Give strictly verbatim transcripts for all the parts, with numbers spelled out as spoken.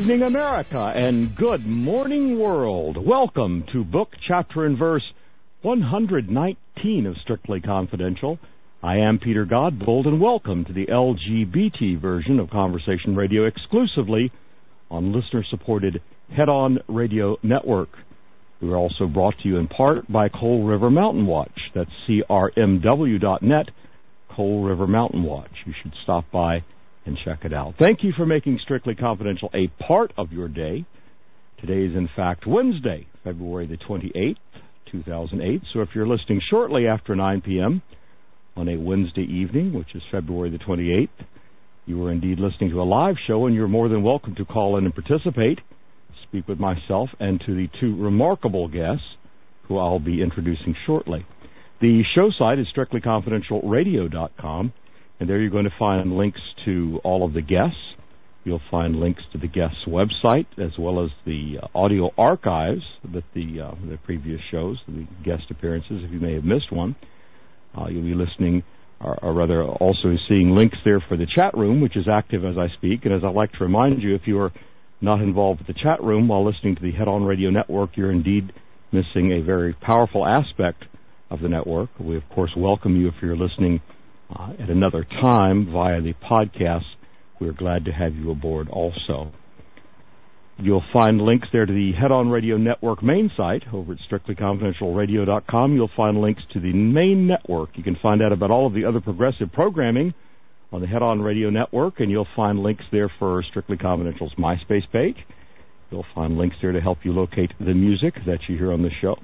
evening, America, and good morning, world. Welcome to Book, Chapter, and Verse one hundred nineteen of Strictly Confidential. I am Peter Godbold, and welcome to the L G B T version of Conversation Radio exclusively on listener-supported Head On Radio Network. We are also brought to you in part by Coal River Mountain Watch. That's C R M W dot net, Coal River Mountain Watch. You should stop by and check it out. Thank you for making Strictly Confidential a part of your day. Today is, in fact, Wednesday, February the twenty-eighth, two thousand eight. So if you're listening shortly after nine p.m. on a Wednesday evening, which is February the twenty-eighth, you are indeed listening to a live show, and you're more than welcome to call in and participate, speak with myself, and to the two remarkable guests who I'll be introducing shortly. The show site is strictly confidential radio dot com. And there you're going to find links to all of the guests. You'll find links to the guests' website, as well as the uh, audio archives that the uh, the previous shows, the guest appearances, if you may have missed one. Uh, you'll be listening, or, or rather also seeing links there for the chat room, which is active as I speak. And as I like to remind you, if you are not involved with the chat room while listening to the Head On Radio Network, you're indeed missing a very powerful aspect of the network. We, of course, welcome you if you're listening Uh, at another time via the podcast. We're glad to have you aboard also. You'll find links there to the Head On Radio Network main site over at strictly confidential radio dot com. You'll find links to the main network. You can find out about all of the other progressive programming on the Head On Radio Network, and you'll find links there for Strictly Confidential's MySpace page. You'll find links there to help you locate the music that you hear on the show.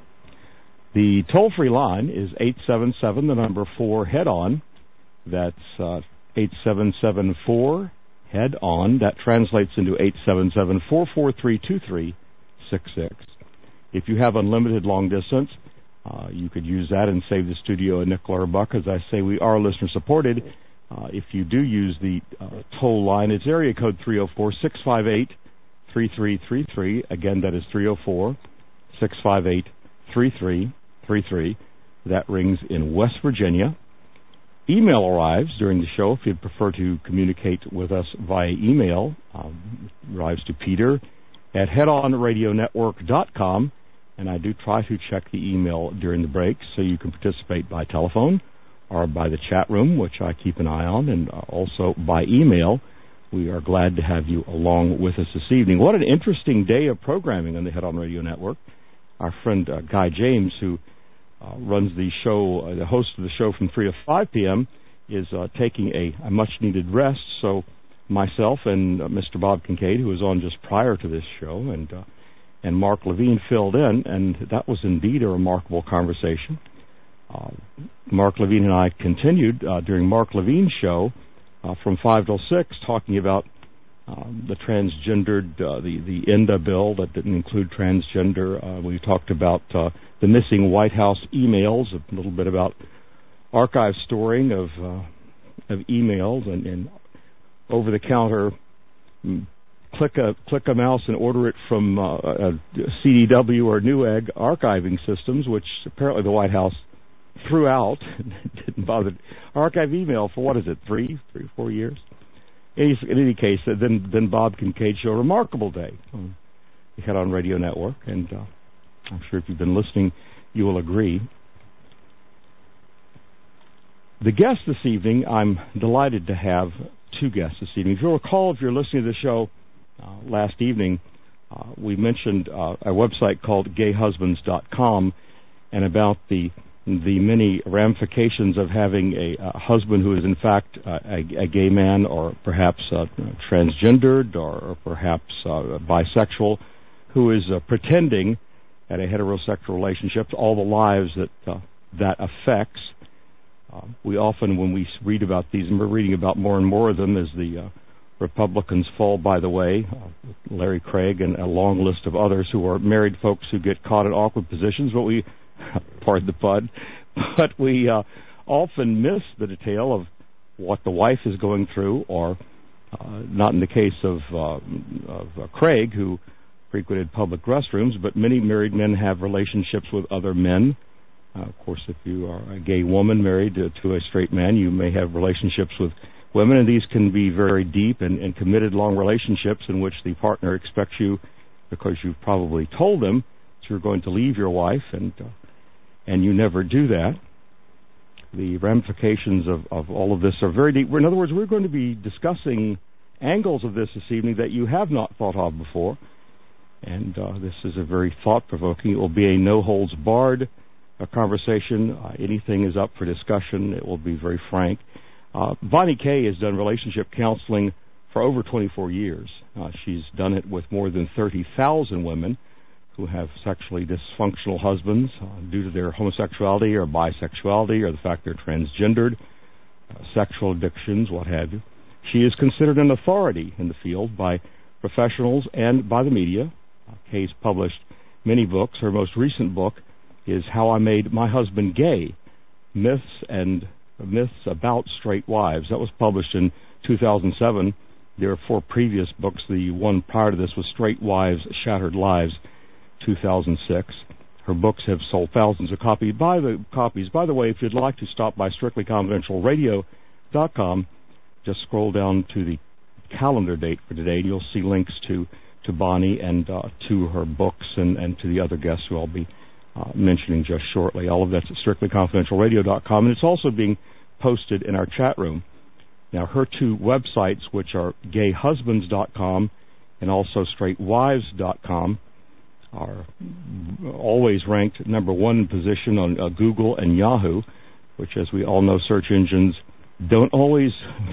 The toll-free line is eight seven seven, the number four, Head On. That's uh, eight seven seven four, head on. That translates into eight seven seven, four four three, two three six six. If you have unlimited long distance, uh, you could use that and save the studio a nickel or a buck. As I say, we are listener-supported. Uh, if you do use the uh, toll line, it's area code three oh four, six five eight, three three three three. Again, that is three oh four, six five eight, three three three three. That rings in West Virginia. Email arrives during the show if you'd prefer to communicate with us via email. Um, arrives to Peter at head on radio network dot com, and I do try to check the email during the break so you can participate by telephone or by the chat room, which I keep an eye on, and also by email. We are glad to have you along with us this evening. What an interesting day of programming on the Head On Radio Network. Our friend uh, Guy James, who Uh, runs the show, uh, the host of the show from three to five p.m., is uh, taking a, a much-needed rest. So myself and uh, Mister Bob Kincaid, who was on just prior to this show, and uh, and Mark Levine filled in, and that was indeed a remarkable conversation. Uh, Mark Levine and I continued uh, during Mark Levine's show uh, from five till six, talking about um, the transgendered, uh, the, the ENDA bill that didn't include transgender. Uh, we talked about uh, the missing White House emails, a little bit about archive storing of uh, of emails, and, and over-the-counter click a click a mouse and order it from uh, a C D W or Newegg archiving systems, which apparently the White House threw out. Didn't bother archive email for what is it, three, three, four years. In any case, uh, then then Bob Kincaid show, a remarkable day on the Head On Radio Network, and uh, I'm sure if you've been listening, you will agree. The guests this evening, I'm delighted to have two guests this evening. If you'll recall, if you're listening to the show uh, last evening, uh, we mentioned uh, a website called gay husbands dot com, and about the the many ramifications of having a, a husband who is in fact uh, a, a gay man, or perhaps uh, transgendered, or, or perhaps uh, bisexual, who is uh, pretending at a heterosexual relationship, all the lives that uh, that affects. Uh, we often, when we read about these, and we're reading about more and more of them as the uh, Republicans fall by the way, uh, Larry Craig and a long list of others who are married folks who get caught in awkward positions, but we, pardon the pun, but we uh, often miss the detail of what the wife is going through, or uh, not in the case of, uh, of uh, Craig, who frequented public restrooms, but many married men have relationships with other men. Uh, of course, if you are a gay woman married to, to a straight man, you may have relationships with women, and these can be very deep and, and committed long relationships in which the partner expects you, because you've probably told them that you're going to leave your wife, and uh, and you never do that. The ramifications of, of all of this are very deep. In other words, we're going to be discussing angles of this this evening that you have not thought of before, and uh, this is a very thought-provoking. It will be a no-holds-barred uh, conversation. Uh, anything is up for discussion. It will be very frank. Uh, Bonnie Kay has done relationship counseling for over twenty-four years. Uh, she's done it with more than thirty thousand women who have sexually dysfunctional husbands uh, due to their homosexuality or bisexuality or the fact they're transgendered, uh, sexual addictions, what have you. She is considered an authority in the field by professionals and by the media. Uh, Kay's published many books. Her most recent book is How I Made My Husband Gay, Myths and Myths About Straight Wives. That was published in two thousand seven. There are four previous books. The one prior to this was Straight Wives, Shattered Lives, two thousand six. Her books have sold thousands of copies. By the copies, by the way, if you'd like to stop by strictly confidential radio dot com, just scroll down to the calendar date for today, and you'll see links to, to Bonnie and uh, to her books and, and to the other guests who I'll be uh, mentioning just shortly. All of that's at strictly confidential radio dot com, and it's also being posted in our chat room. Now, her two websites, which are gay husbands dot com and also straight wives dot com, are always ranked number one position on uh, Google and Yahoo, which, as we all know, search engines don't always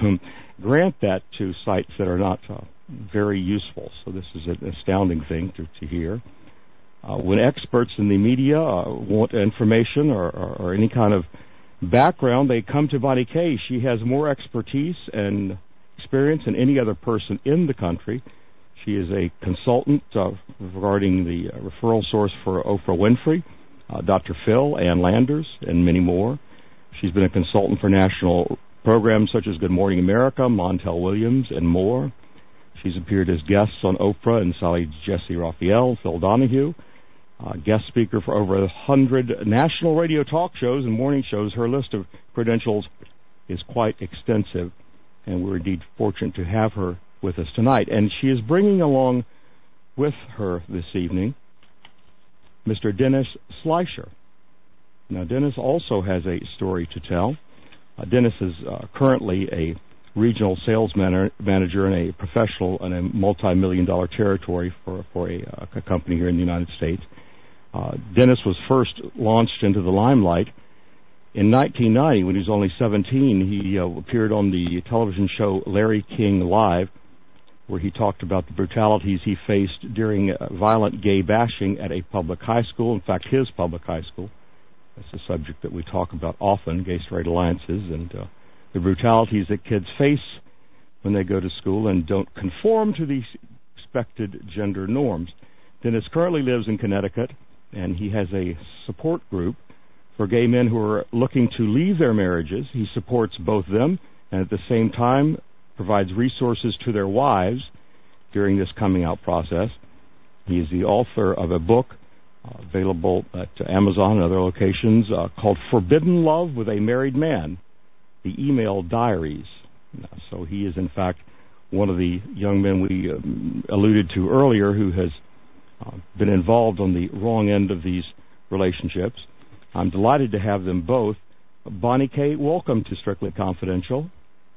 grant that to sites that are not uh, very useful. So this is an astounding thing to, to hear. Uh, when experts in the media uh, want information or, or, or any kind of background, they come to Bonnie Kay. She has more expertise and experience than any other person in the country. She is a consultant uh, regarding the uh, referral source for Oprah Winfrey, uh, Doctor Phil, Ann Landers, and many more. She's been a consultant for national programs such as Good Morning America, Montel Williams, and more. She's appeared as guests on Oprah and Sally Jesse Raphael, Phil Donahue, uh, guest speaker for over a hundred national radio talk shows and morning shows. Her list of credentials is quite extensive, and we're indeed fortunate to have her with us tonight. And she is bringing along with her this evening Mister Dennis Schleicher. Now, Dennis also has a story to tell. Uh, Dennis is uh, currently a regional sales man- manager in a professional and a multi-million dollar territory for, for a, uh, a company here in the United States. Uh, Dennis was first launched into the limelight in nineteen ninety when he was only seventeen. He uh, appeared on the television show Larry King Live, where he talked about the brutalities he faced during uh, violent gay bashing at a public high school, in fact, his public high school. That's a subject that we talk about often, gay-straight alliances, and uh, the brutalities that kids face when they go to school and don't conform to the expected gender norms. Dennis currently lives in Connecticut, and he has a support group for gay men who are looking to leave their marriages. He supports both them and at the same time provides resources to their wives during this coming out process. He is the author of a book uh, available at uh, Amazon and other locations uh, called Forbidden Love with a Married Man, the Email Diaries. Uh, so he is, in fact, one of the young men we um, alluded to earlier who has uh, been involved on the wrong end of these relationships. I'm delighted to have them both. Bonnie Kay, welcome to Strictly Confidential.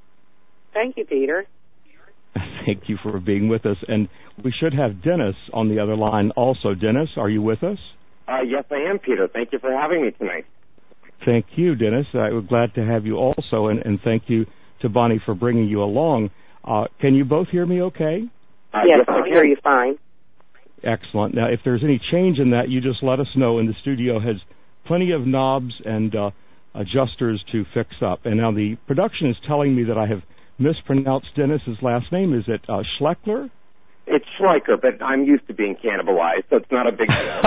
Thank you, Peter. Thank you for being with us. And we should have Dennis on the other line also. Dennis, are you with us? Uh, yes, I am, Peter. Thank you for having me tonight. Thank you, Dennis. Uh, we're glad to have you also, and, and thank you to Bonnie for bringing you along. Uh, can you both hear me okay? Uh, yes, I can hear you fine. Excellent. Now, if there's any change in that, you just let us know, and the studio has plenty of knobs and uh, adjusters to fix up. And now the production is telling me that I have mispronounced Dennis's last name. Is it uh, Schleicher? It's Schleicher, but I'm used to being cannibalized, so it's not a big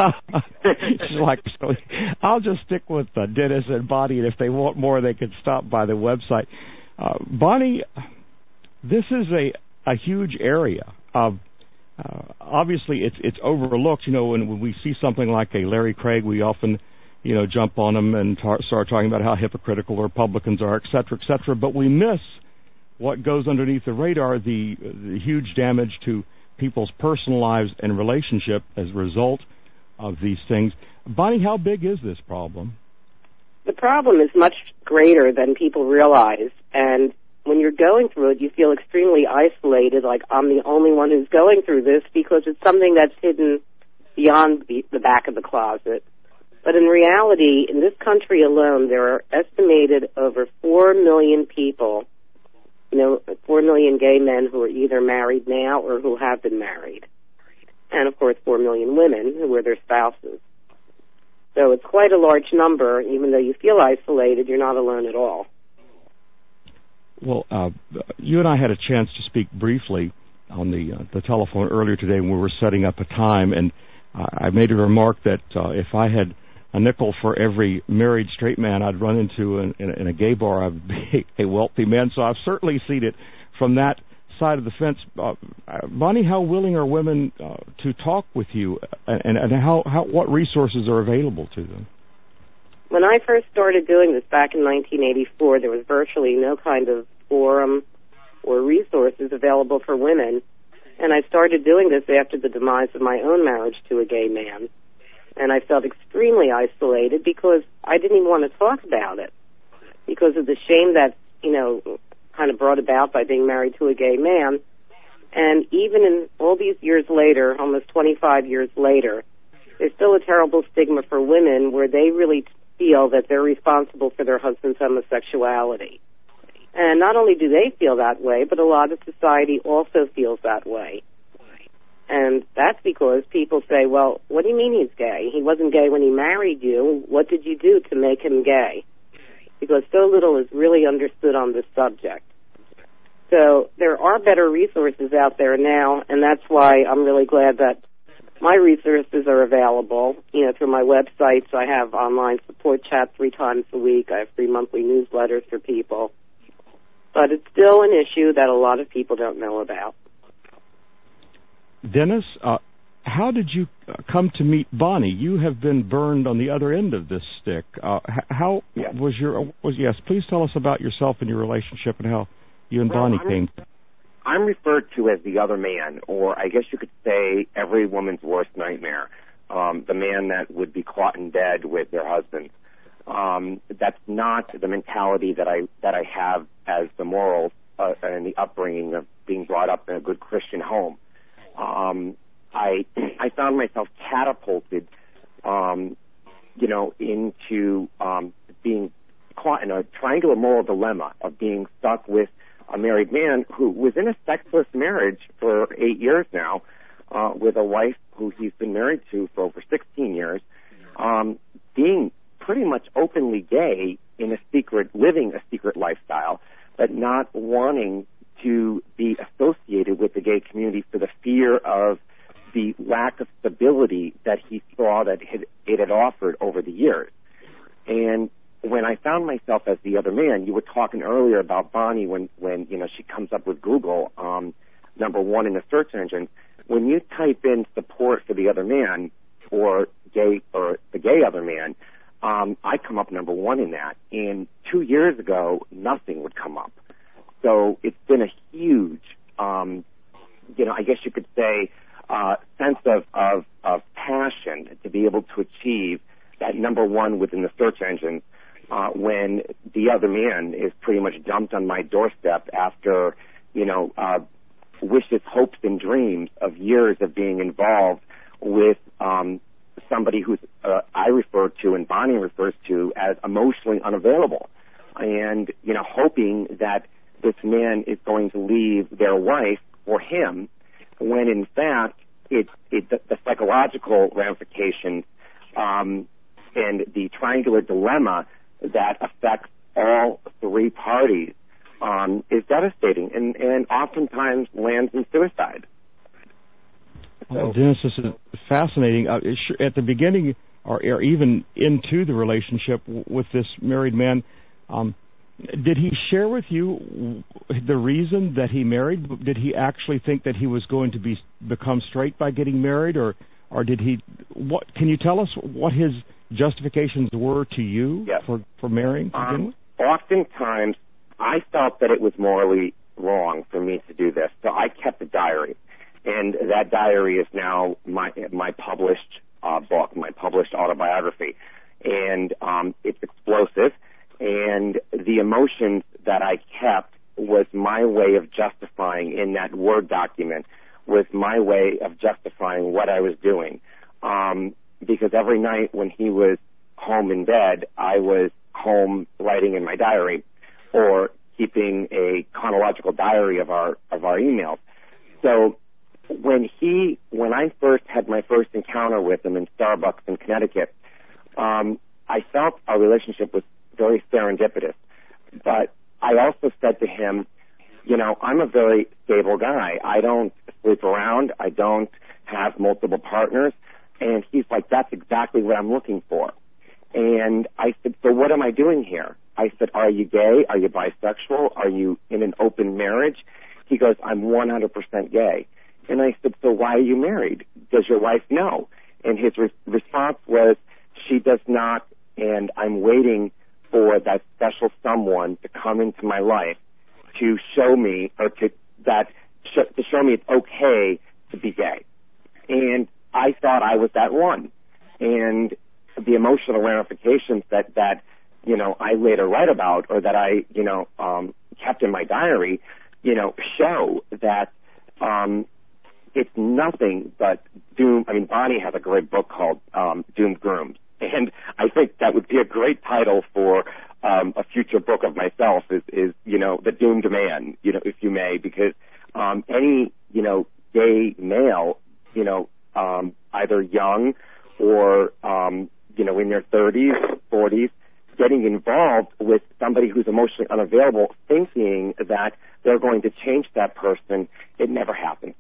deal. Schleicher. I'll just stick with uh, Dennis and Bonnie, and if they want more, they can stop by the website. Uh, Bonnie, this is a, a huge area. Uh, uh, obviously, it's it's overlooked. You know, when, when we see something like a Larry Craig, we often, you know, jump on them and tar- start talking about how hypocritical Republicans are, et cetera, et cetera. But we miss what goes underneath the radar, the, the huge damage to people's personal lives and relationship as a result of these things. Bonnie, how big is this problem? The problem is much greater than people realize, and when you're going through it, you feel extremely isolated, like I'm the only one who's going through this, because it's something that's hidden beyond the, the back of the closet. But in reality, in this country alone, there are estimated over four million people, you know, four million gay men who are either married now or who have been married. And, of course, four million women who are their spouses. So it's quite a large number. Even though you feel isolated, you're not alone at all. Well, uh, you and I had a chance to speak briefly on the uh, the telephone earlier today when we were setting up a time, and uh, I made a remark that uh, if I had a nickel for every married straight man I'd run into in, in, in a gay bar, I'd be a wealthy man. So I've certainly seen it from that side of the fence. Uh, Bonnie, how willing are women uh, to talk with you, and, and how, how what resources are available to them? When I first started doing this back in nineteen eighty-four, there was virtually no kind of forum or resources available for women. And I started doing this after the demise of my own marriage to a gay man. And I felt extremely isolated because I didn't even want to talk about it because of the shame that, you know, kind of brought about by being married to a gay man. And even in all these years later, almost twenty-five years later, there's still a terrible stigma for women where they really feel that they're responsible for their husband's homosexuality. And not only do they feel that way, but a lot of society also feels that way. And that's because people say, well, what do you mean he's gay? He wasn't gay when he married you. What did you do to make him gay? Because so little is really understood on this subject. So there are better resources out there now, and that's why I'm really glad that my resources are available, you know, through my websites. I have online support chat three times a week. I have free monthly newsletters for people. But it's still an issue that a lot of people don't know about. Dennis, uh, how did you come to meet Bonnie? You have been burned on the other end of this stick. Uh, how yes. was your, was, yes, please tell us about yourself and your relationship and how you and well, Bonnie I'm, came. I'm referred to as the other man, or I guess you could say every woman's worst nightmare, um, the man that would be caught in bed with their husband. Um, that's not the mentality that I that I have as the morals uh, and the upbringing of being brought up in a good Christian home. Um, I I found myself catapulted, um, you know, into um, being caught in a triangular moral dilemma of being stuck with a married man who was in a sexless marriage for eight years now, uh, with a wife who he's been married to for over sixteen years, um, being pretty much openly gay in a secret, living a secret lifestyle, but not wanting to be associated with the gay community for the fear of the lack of stability that he saw that it, it had offered over the years. And when I found myself as the other man, you were talking earlier about Bonnie when, when you know, she comes up with Google, um, number one in the search engine. When you type in support for the other man or gay or the gay other man, Um, I come up number one in that. And two years ago, nothing would come up. So it's been a huge, um, you know, I guess you could say, uh, sense of, of, of passion to be able to achieve that number one within the search engine uh, when the other man is pretty much dumped on my doorstep after, you know, uh, wishes, hopes, and dreams of years of being involved with um somebody who's uh, I refer to and Bonnie refers to as emotionally unavailable, and you know, hoping that this man is going to leave their wife for him, when in fact it, it the, the psychological ramifications um, and the triangular dilemma that affects all three parties um, is devastating, and, and oftentimes lands in suicide. Well, Dennis, this is fascinating. Uh, at the beginning, or, or even into the relationship w- with this married man, um, did he share with you the reason that he married? Did he actually think that he was going to be become straight by getting married, or or did he? What can you tell us what his justifications were to you yes. for for marrying? To um, oftentimes, I felt that it was morally long for me to do this. So I kept a diary, and that diary is now my my published uh, book, my published autobiography, and um, it's explosive. And the emotions that I kept was my way of justifying in that Word document, was my way of justifying what I was doing. Um, because every night when he was home in bed, I was home writing in my diary or keeping a chronological diary of our of our emails. So when he, when I first had my first encounter with him in Starbucks in Connecticut, um, I felt our relationship was very serendipitous. But I also said to him, you know, I'm a very stable guy. I don't sleep around. I don't have multiple partners. And he's like, that's exactly what I'm looking for. And I said, so what am I doing here? I said, are you gay? Are you bisexual? Are you in an open marriage? He goes, I'm one hundred percent gay. And I said, so why are you married? Does your wife know? And his re- response was, she does not, and I'm waiting for that special someone to come into my life to show me, or to that sh- to show me it's okay to be gay. And I thought I was that one. And the emotional ramifications that, that, you know, I later write about, or that I, you know, um, kept in my diary, you know, show that um, it's nothing but doom. I mean, Bonnie has a great book called um, Doomed Grooms. And I think that would be a great title for um, a future book of myself is, is, you know, The Doomed Man, you know, if you may, because um, any, you know, gay male, you know, um, either young or, um, you know, in their thirties, forties, getting involved with somebody who's emotionally unavailable, thinking that they're going to change that person, it never happens.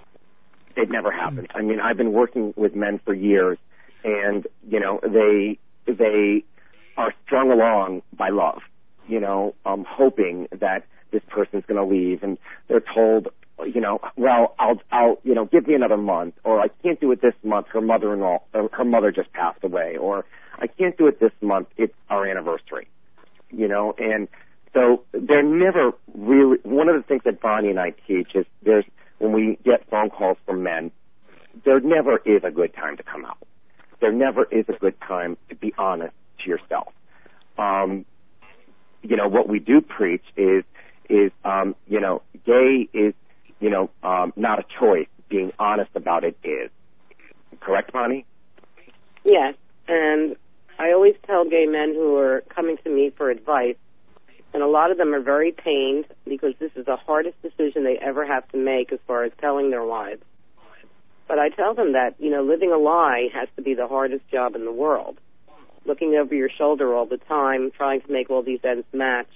It never happens. I mean, I've been working with men for years, and, you know, they they are strung along by love, you know, um, hoping that this person's going to leave, and they're told, you know, well, I'll, I'll, you know, give me another month, or I can't do it this month, her mother-in-law, or her mother just passed away, or I can't do it this month, it's our anniversary, you know, and so they're never really, one of the things that Bonnie and I teach is there's, when we get phone calls from men, there never is a good time to come out. There never is a good time to be honest to yourself. Um, you know, what we do preach is, is, um, you know, gay is, you know, um, not a choice. Being honest about it is. Correct, Bonnie? Yes, and I always tell gay men who are coming to me for advice, and a lot of them are very pained because this is the hardest decision they ever have to make as far as telling their wives. But I tell them that, you know, living a lie has to be the hardest job in the world. Looking over your shoulder all the time, trying to make all these ends match.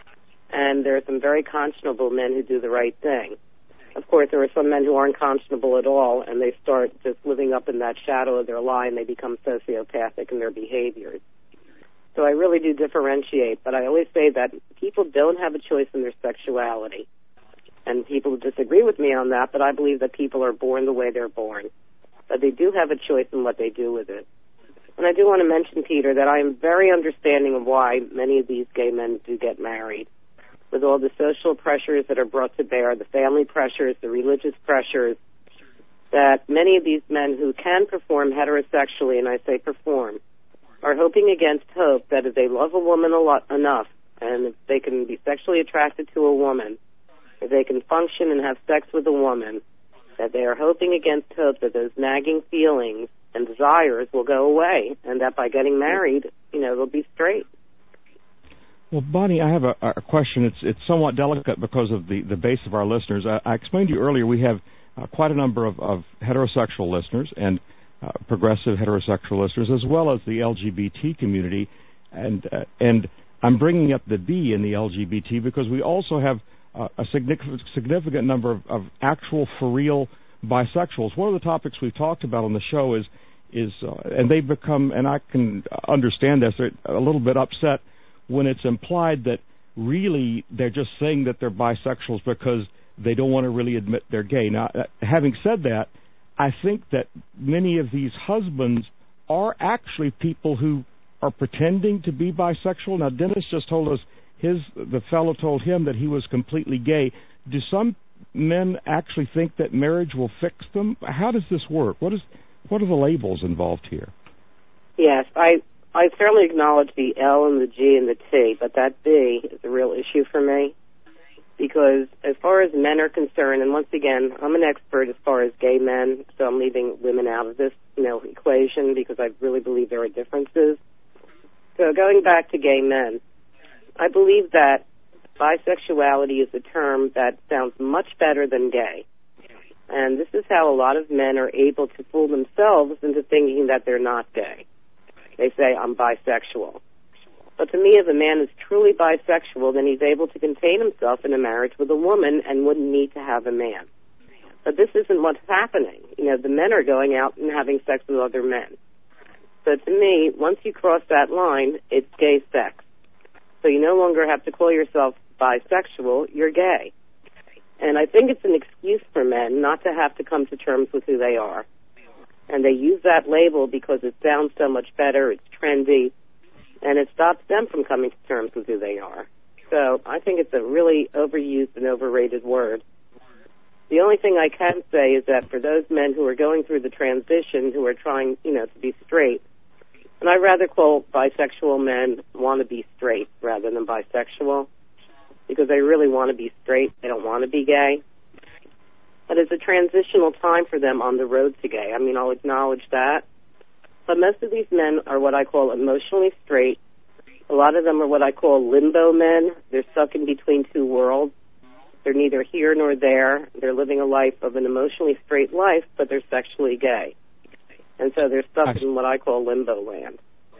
And there are some very conscionable men who do the right thing. Of course, there are some men who aren't conscionable at all, and they start just living up in that shadow of their lie, and they become sociopathic in their behaviors. So I really do differentiate, but I always say that people don't have a choice in their sexuality. And people disagree with me on that, but I believe that people are born the way they're born. But they do have a choice in what they do with it. And I do want to mention, Peter, that I am very understanding of why many of these gay men do get married. With all the social pressures that are brought to bear, the family pressures, the religious pressures, that many of these men who can perform heterosexually, and I say perform, are hoping against hope that if they love a woman a lot enough, and if they can be sexually attracted to a woman, if they can function and have sex with a woman, that they are hoping against hope that those nagging feelings and desires will go away, and that by getting married, you know, they'll be straight. Well, Bonnie, I have a, a question. It's it's somewhat delicate because of the, the base of our listeners. I, I explained to you earlier we have uh, quite a number of, of heterosexual listeners and uh, progressive heterosexual listeners, as well as the L G B T community. And uh, and I'm bringing up the B in the L G B T because we also have uh, a significant, significant number of, of actual, for real bisexuals. One of the topics we've talked about on the show is, is uh, and they've become, and I can understand this, they're a little bit upset when it's implied that really they're just saying that they're bisexuals because they don't want to really admit they're gay. Now, uh, having said that, I think that many of these husbands are actually people who are pretending to be bisexual. Now, Dennis just told us his the fellow told him that he was completely gay. do some men actually think that marriage will fix them? How does this work? What is what are the labels involved here? Yes, I I certainly acknowledge the L and the G and the T, but that B is a real issue for me. Because as far as men are concerned, and once again, I'm an expert as far as gay men, so I'm leaving women out of this, you know, equation because I really believe there are differences. So going back to gay men, I believe that bisexuality is a term that sounds much better than gay. And this is how a lot of men are able to fool themselves into thinking that they're not gay. They say, I'm bisexual. But to me, if a man is truly bisexual, then he's able to contain himself in a marriage with a woman and wouldn't need to have a man. But this isn't what's happening. You know, the men are going out and having sex with other men. So to me, once you cross that line, it's gay sex. So you no longer have to call yourself bisexual, you're gay. And I think it's an excuse for men not to have to come to terms with who they are. And they use that label because it sounds so much better, it's trendy, and it stops them from coming to terms with who they are. So I think it's a really overused and overrated word. The only thing I can say is that for those men who are going through the transition, who are trying, you know, to be straight, and I'd rather call bisexual men want to be straight rather than bisexual, because they really want to be straight, they don't want to be gay. But it's a transitional time for them on the road to gay. I mean, I'll acknowledge that. But most of these men are what I call emotionally straight. A lot of them are what I call limbo men. They're stuck in between two worlds. They're neither here nor there. They're living a life of an emotionally straight life, but they're sexually gay. And so they're stuck in what I call limbo land.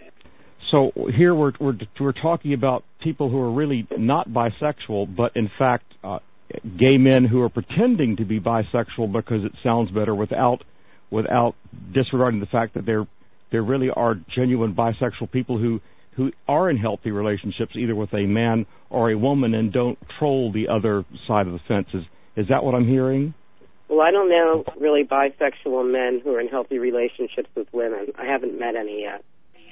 So here we're we're we're talking about people who are really not bisexual, but in fact uh, gay men who are pretending to be bisexual because it sounds better, without without disregarding the fact that they're there really are genuine bisexual people who, who are in healthy relationships, either with a man or a woman, and don't troll the other side of the fence. Is, is that what I'm hearing? Well, I don't know really bisexual men who are in healthy relationships with women. I haven't met any yet.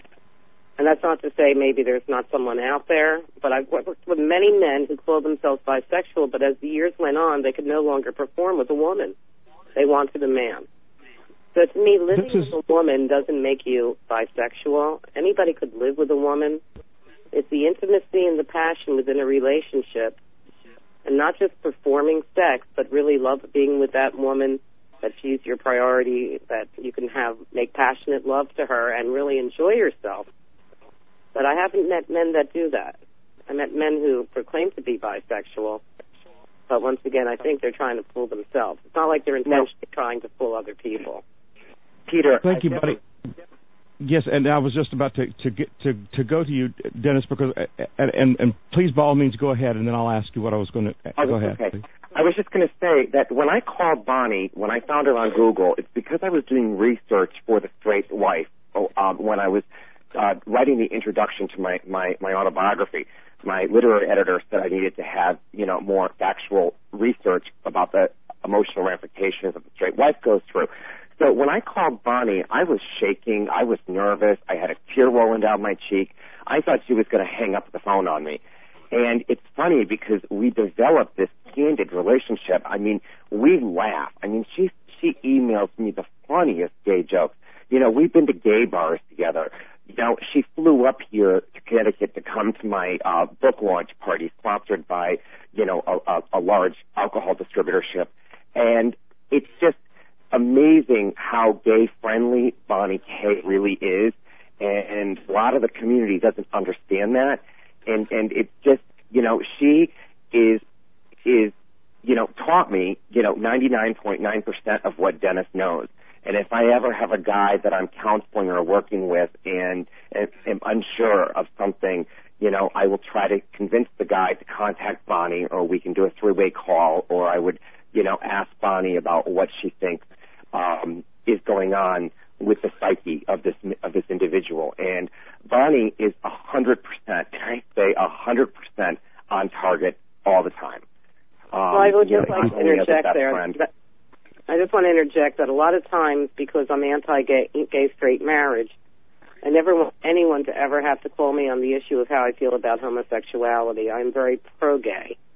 And that's not to say maybe there's not someone out there, but I've worked with many men who call themselves bisexual, but as the years went on, they could no longer perform with a woman. They wanted a man. So to me, living is... with a woman doesn't make you bisexual. Anybody could live with a woman. It's the intimacy and the passion within a relationship, and not just performing sex, but really love being with that woman, that she's your priority, that you can have make passionate love to her and really enjoy yourself. But I haven't met men that do that. I met men who proclaim to be bisexual, but once again, I think they're trying to fool themselves. It's not like they're intentionally no. trying to fool other people. Peter, thank you, buddy. Yes, and I was just about to to get to, to go to you, Dennis, because and, and and please, by all means, go ahead, and then I'll ask you what I was going to oh, go ahead. Okay. Please. I was just going to say that when I called Bonnie, when I found her on Google, it's because I was doing research for The Straight Wife um, when I was uh, writing the introduction to my, my my autobiography. My literary editor said I needed to have you know more factual research about the emotional ramifications that the straight wife goes through. So when I called Bonnie, I was shaking, I was nervous, I had a tear rolling down my cheek. I thought she was going to hang up the phone on me. And it's funny because we developed this candid relationship. I mean, we laugh. I mean, she she emails me the funniest gay jokes. You know, we've been to gay bars together. You know, she flew up here to Connecticut to come to my uh, book launch party sponsored by, you know, a, a, a large alcohol distributorship. And it's just amazing how gay-friendly Bonnie K really is, and a lot of the community doesn't understand that, and and it's just, you know, she is, is you know, taught me, you know, ninety-nine point nine percent of what Dennis knows, and if I ever have a guy that I'm counseling or working with and, and am unsure of something, you know, I will try to convince the guy to contact Bonnie, or we can do a three-way call, or I would, you know, ask Bonnie about what she thinks Um, is going on with the psyche of this of this individual. And Bonnie is a hundred percent, can I say a hundred percent on target all the time. Um, well, I would just know, like to interject there. That, I just want to interject that a lot of times, because I'm anti-gay gay straight marriage, I never want anyone to ever have to call me on the issue of how I feel about homosexuality. I'm very pro-gay.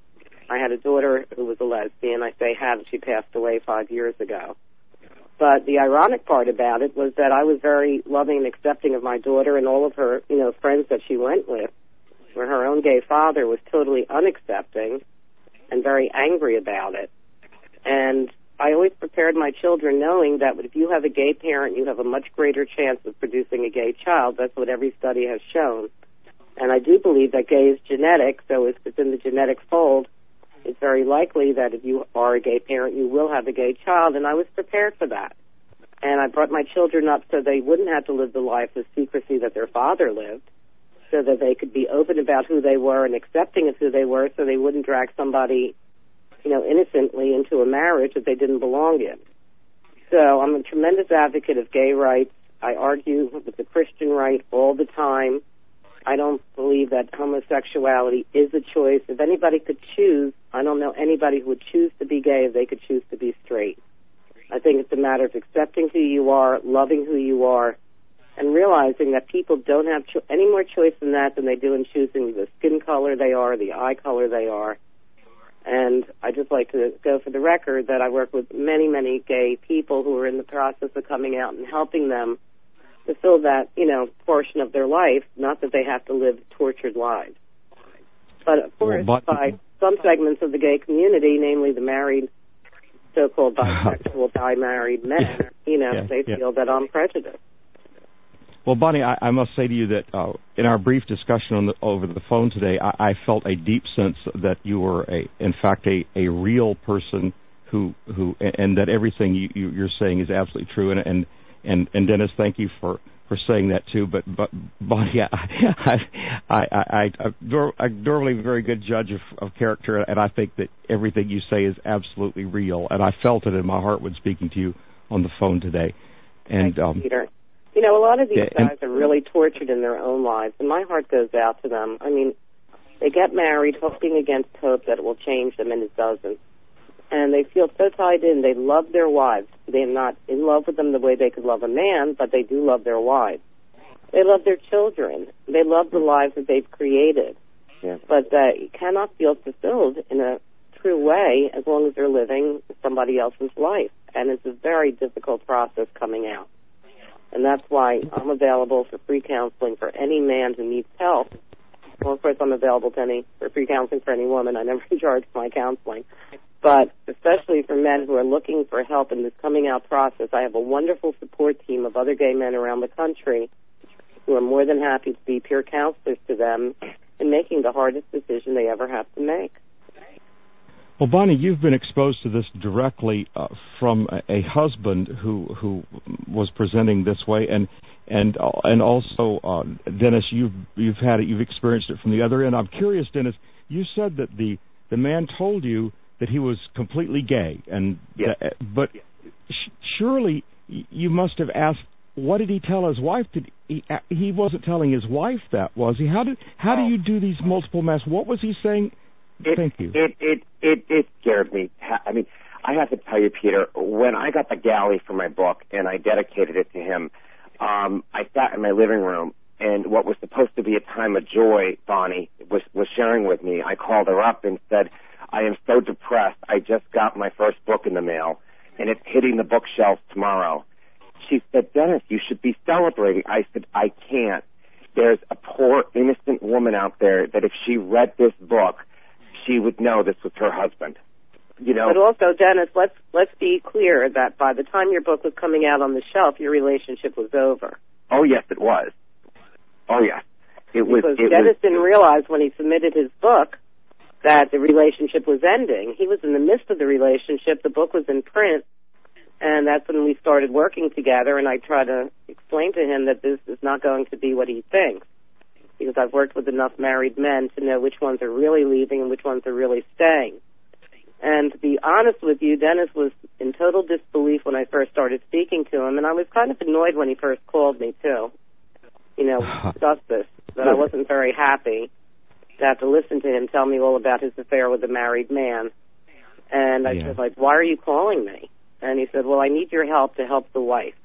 I had a daughter who was a lesbian. I say had, she passed away five years ago. But the ironic part about it was that I was very loving and accepting of my daughter, and all of her, you know, friends that she went with, where her own gay father was totally unaccepting and very angry about it. And I always prepared my children knowing that if you have a gay parent, you have a much greater chance of producing a gay child. That's what every study has shown. And I do believe that gay is genetic, so if it's in the genetic fold, it's very likely that if you are a gay parent, you will have a gay child, and I was prepared for that. And I brought my children up so they wouldn't have to live the life of secrecy that their father lived, so that they could be open about who they were and accepting of who they were, so they wouldn't drag somebody, you know, innocently into a marriage that they didn't belong in. So I'm a tremendous advocate of gay rights. I argue with the Christian right all the time. I don't believe that homosexuality is a choice. If anybody could choose, I don't know anybody who would choose to be gay if they could choose to be straight. I think it's a matter of accepting who you are, loving who you are, and realizing that people don't have cho- any more choice than that than they do in choosing the skin color they are, the eye color they are. And I just like to go for the record that I work with many, many gay people who are in the process of coming out and helping them to fill that, you know, portion of their life, not that they have to live tortured lives. But, of course, well, but, by some segments of the gay community, namely the married, so-called bisexual, bi-married men, you know, yeah, they yeah. feel that I'm prejudiced. Well, Bonnie, I, I must say to you that uh, in our brief discussion on the, over the phone today, I, I felt a deep sense that you were, a, in fact, a, a real person who, who, and that everything you, you, you're saying is absolutely true. And, and And, and Dennis, thank you for, for saying that too. But, but Bonnie, I, I, I, I, I'm normally a very good judge of, of character, and I think that everything you say is absolutely real. And I felt it in my heart when speaking to you on the phone today. And Thank you, um, Peter. You know, a lot of these yeah, guys are really tortured in their own lives, and my heart goes out to them. I mean, they get married hoping against hope that it will change them, and it doesn't. And they feel so tied in. They love their wives. They're not in love with them the way they could love a man, but they do love their wives. They love their children. They love the lives that they've created. Yeah. But they cannot feel fulfilled in a true way as long as they're living somebody else's life. And it's a very difficult process coming out. And that's why I'm available for free counseling for any man who needs help. Well, of course, I'm available to any for free counseling for any woman. I never charge for my counseling. But especially for men who are looking for help in this coming out process, I have a wonderful support team of other gay men around the country who are more than happy to be peer counselors to them in making the hardest decision they ever have to make. Well, Bonnie, you've been exposed to this directly uh, from a, a husband who who was presenting this way, and and uh, and also uh, Dennis, you've you've had it, you've experienced it from the other end. I'm curious, Dennis. You said that the the man told you that he was completely gay, and yes. that, but yes. sh- surely you must have asked, what did he tell his wife? Did he, he wasn't telling his wife that, was he? How did how oh. do you do these multiple masks? What was he saying? It, Thank you. It, it it it scared me. I mean, I have to tell you, Peter, when I got the galley for my book and I dedicated it to him, um, I sat in my living room, and what was supposed to be a time of joy, Bonnie was was sharing with me. I called her up and said, I am so depressed. I just got my first book in the mail, and it's hitting the bookshelves tomorrow. She said, Dennis, you should be celebrating. I said, I can't. There's a poor, innocent woman out there that if she read this book, she would know this was her husband. You know. But also, Dennis, let's let's be clear that by the time your book was coming out on the shelf, your relationship was over. Oh yes, it was. Oh yes, it was. Because it Dennis was, didn't realize when he submitted his book that the relationship was ending. He was in the midst of the relationship. The book was in print, and that's when we started working together. And I tried to explain to him that this is not going to be what he thinks, because I've worked with enough married men to know which ones are really leaving and which ones are really staying. And to be honest with you, Dennis was in total disbelief when I first started speaking to him, and I was kind of annoyed when he first called me, too. You know, we discussed this, that I wasn't very happy to have to listen to him tell me all about his affair with a married man. And I yeah. said, like, why are you calling me? And he said, well, I need your help to help the wife.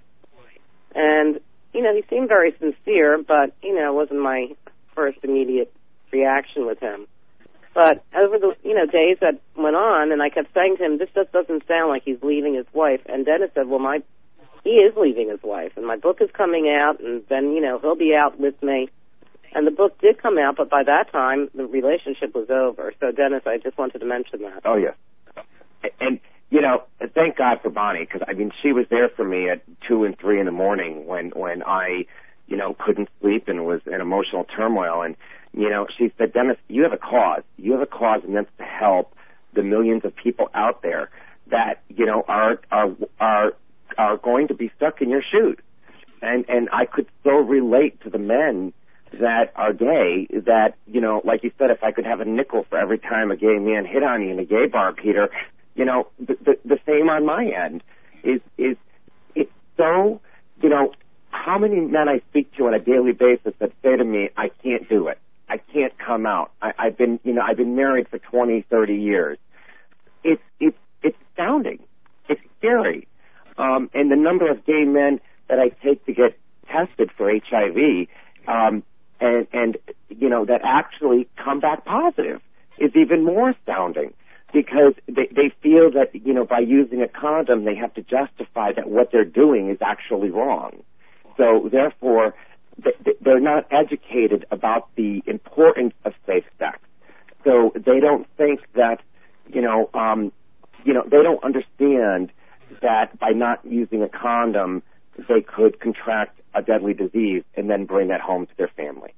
And you know, he seemed very sincere, but, you know, it wasn't my first immediate reaction with him. But over the, you know, days that went on, and I kept saying to him, this just doesn't sound like he's leaving his wife. And Dennis said, well, my, he is leaving his wife, and my book is coming out, and then, you know, he'll be out with me. And the book did come out, but by that time, the relationship was over. So, Dennis, I just wanted to mention that. Oh, yes. And, you know, thank God for Bonnie, because, I mean, she was there for me at two and three in the morning when, when I, you know, couldn't sleep and was in emotional turmoil. And, you know, she said, Dennis, you have a cause. You have a cause, and that's to help the millions of people out there that, you know, are are are are going to be stuck in your shoes. And and I could so relate to the men that are gay that, you know, like you said, if I could have a nickel for every time a gay man hit on you in a gay bar, Peter, you know, the the, the same on my end is is it's so, you know, how many men I speak to on a daily basis that say to me, I can't do it. I can't come out. I, I've been, you know, I've been married for twenty, thirty years. It's, it's, it's astounding. It's scary. Um, and the number of gay men that I take to get tested for H I V, um, and, and, you know, that actually come back positive is even more astounding because they, they feel that, you know, by using a condom, they have to justify that what they're doing is actually wrong. So therefore, they're not educated about the importance of safe sex. So they don't think that, you know, um, you know, they don't understand that by not using a condom, they could contract a deadly disease and then bring that home to their family.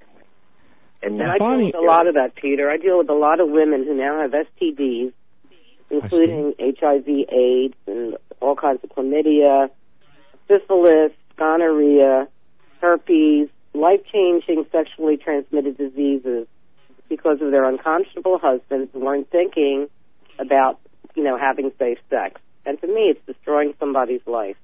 And, and I deal with a lot of that, Peter. I deal with a lot of women who now have S T Ds, including H I V, AIDS, and all kinds of chlamydia, syphilis, gonorrhea, herpes, life-changing sexually transmitted diseases because of their unconscionable husbands who weren't thinking about, you know, having safe sex. And to me, it's destroying somebody's life.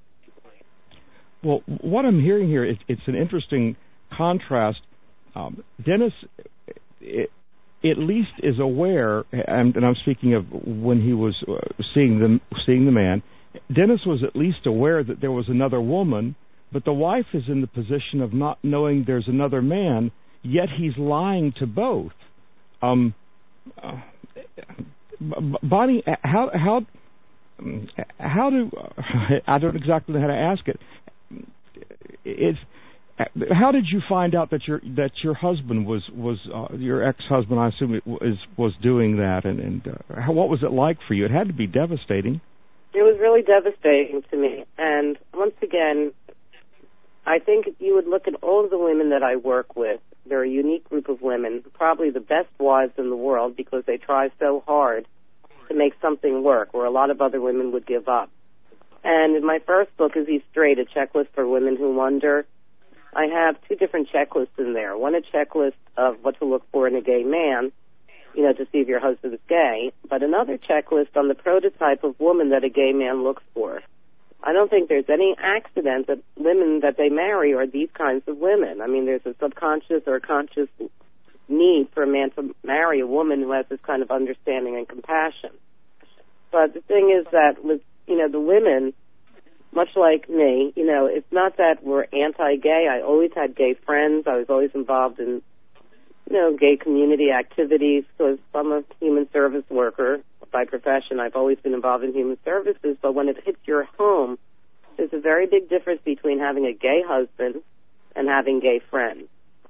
Well, what I'm hearing here, is, it's an interesting contrast. Um, Dennis, it, at least, is aware, and, and I'm speaking of when he was uh, seeing the seeing the man. Dennis was at least aware that there was another woman, but the wife is in the position of not knowing there's another man. Yet he's lying to both. Um, uh, Bonnie, how how how do I don't exactly know how to ask it. It's how did you find out that your that your husband was was uh, your ex-husband? I assume it was was doing that, and and uh, how, what was it like for you? It had to be devastating. It was really devastating to me, and once again, I think if you would look at all of the women that I work with, they're a unique group of women, probably the best wives in the world because they try so hard to make something work where a lot of other women would give up. And in my first book, Is He Straight? A Checklist for Women Who Wonder, I have two different checklists in there. One, a checklist of what to look for in a gay man, you know, to see if your husband is gay, but another checklist on the prototype of woman that a gay man looks for. I don't think there's any accident that women that they marry are these kinds of women. I mean, there's a subconscious or a conscious need for a man to marry a woman who has this kind of understanding and compassion. But the thing is that with, you know, the women, much like me, you know, it's not that we're anti-gay. I always had gay friends. I was always involved in, you know, gay community activities because I'm a human service worker by profession. I've always been involved in human services, but when it hits your home, there's a very big difference between having a gay husband and having gay friends.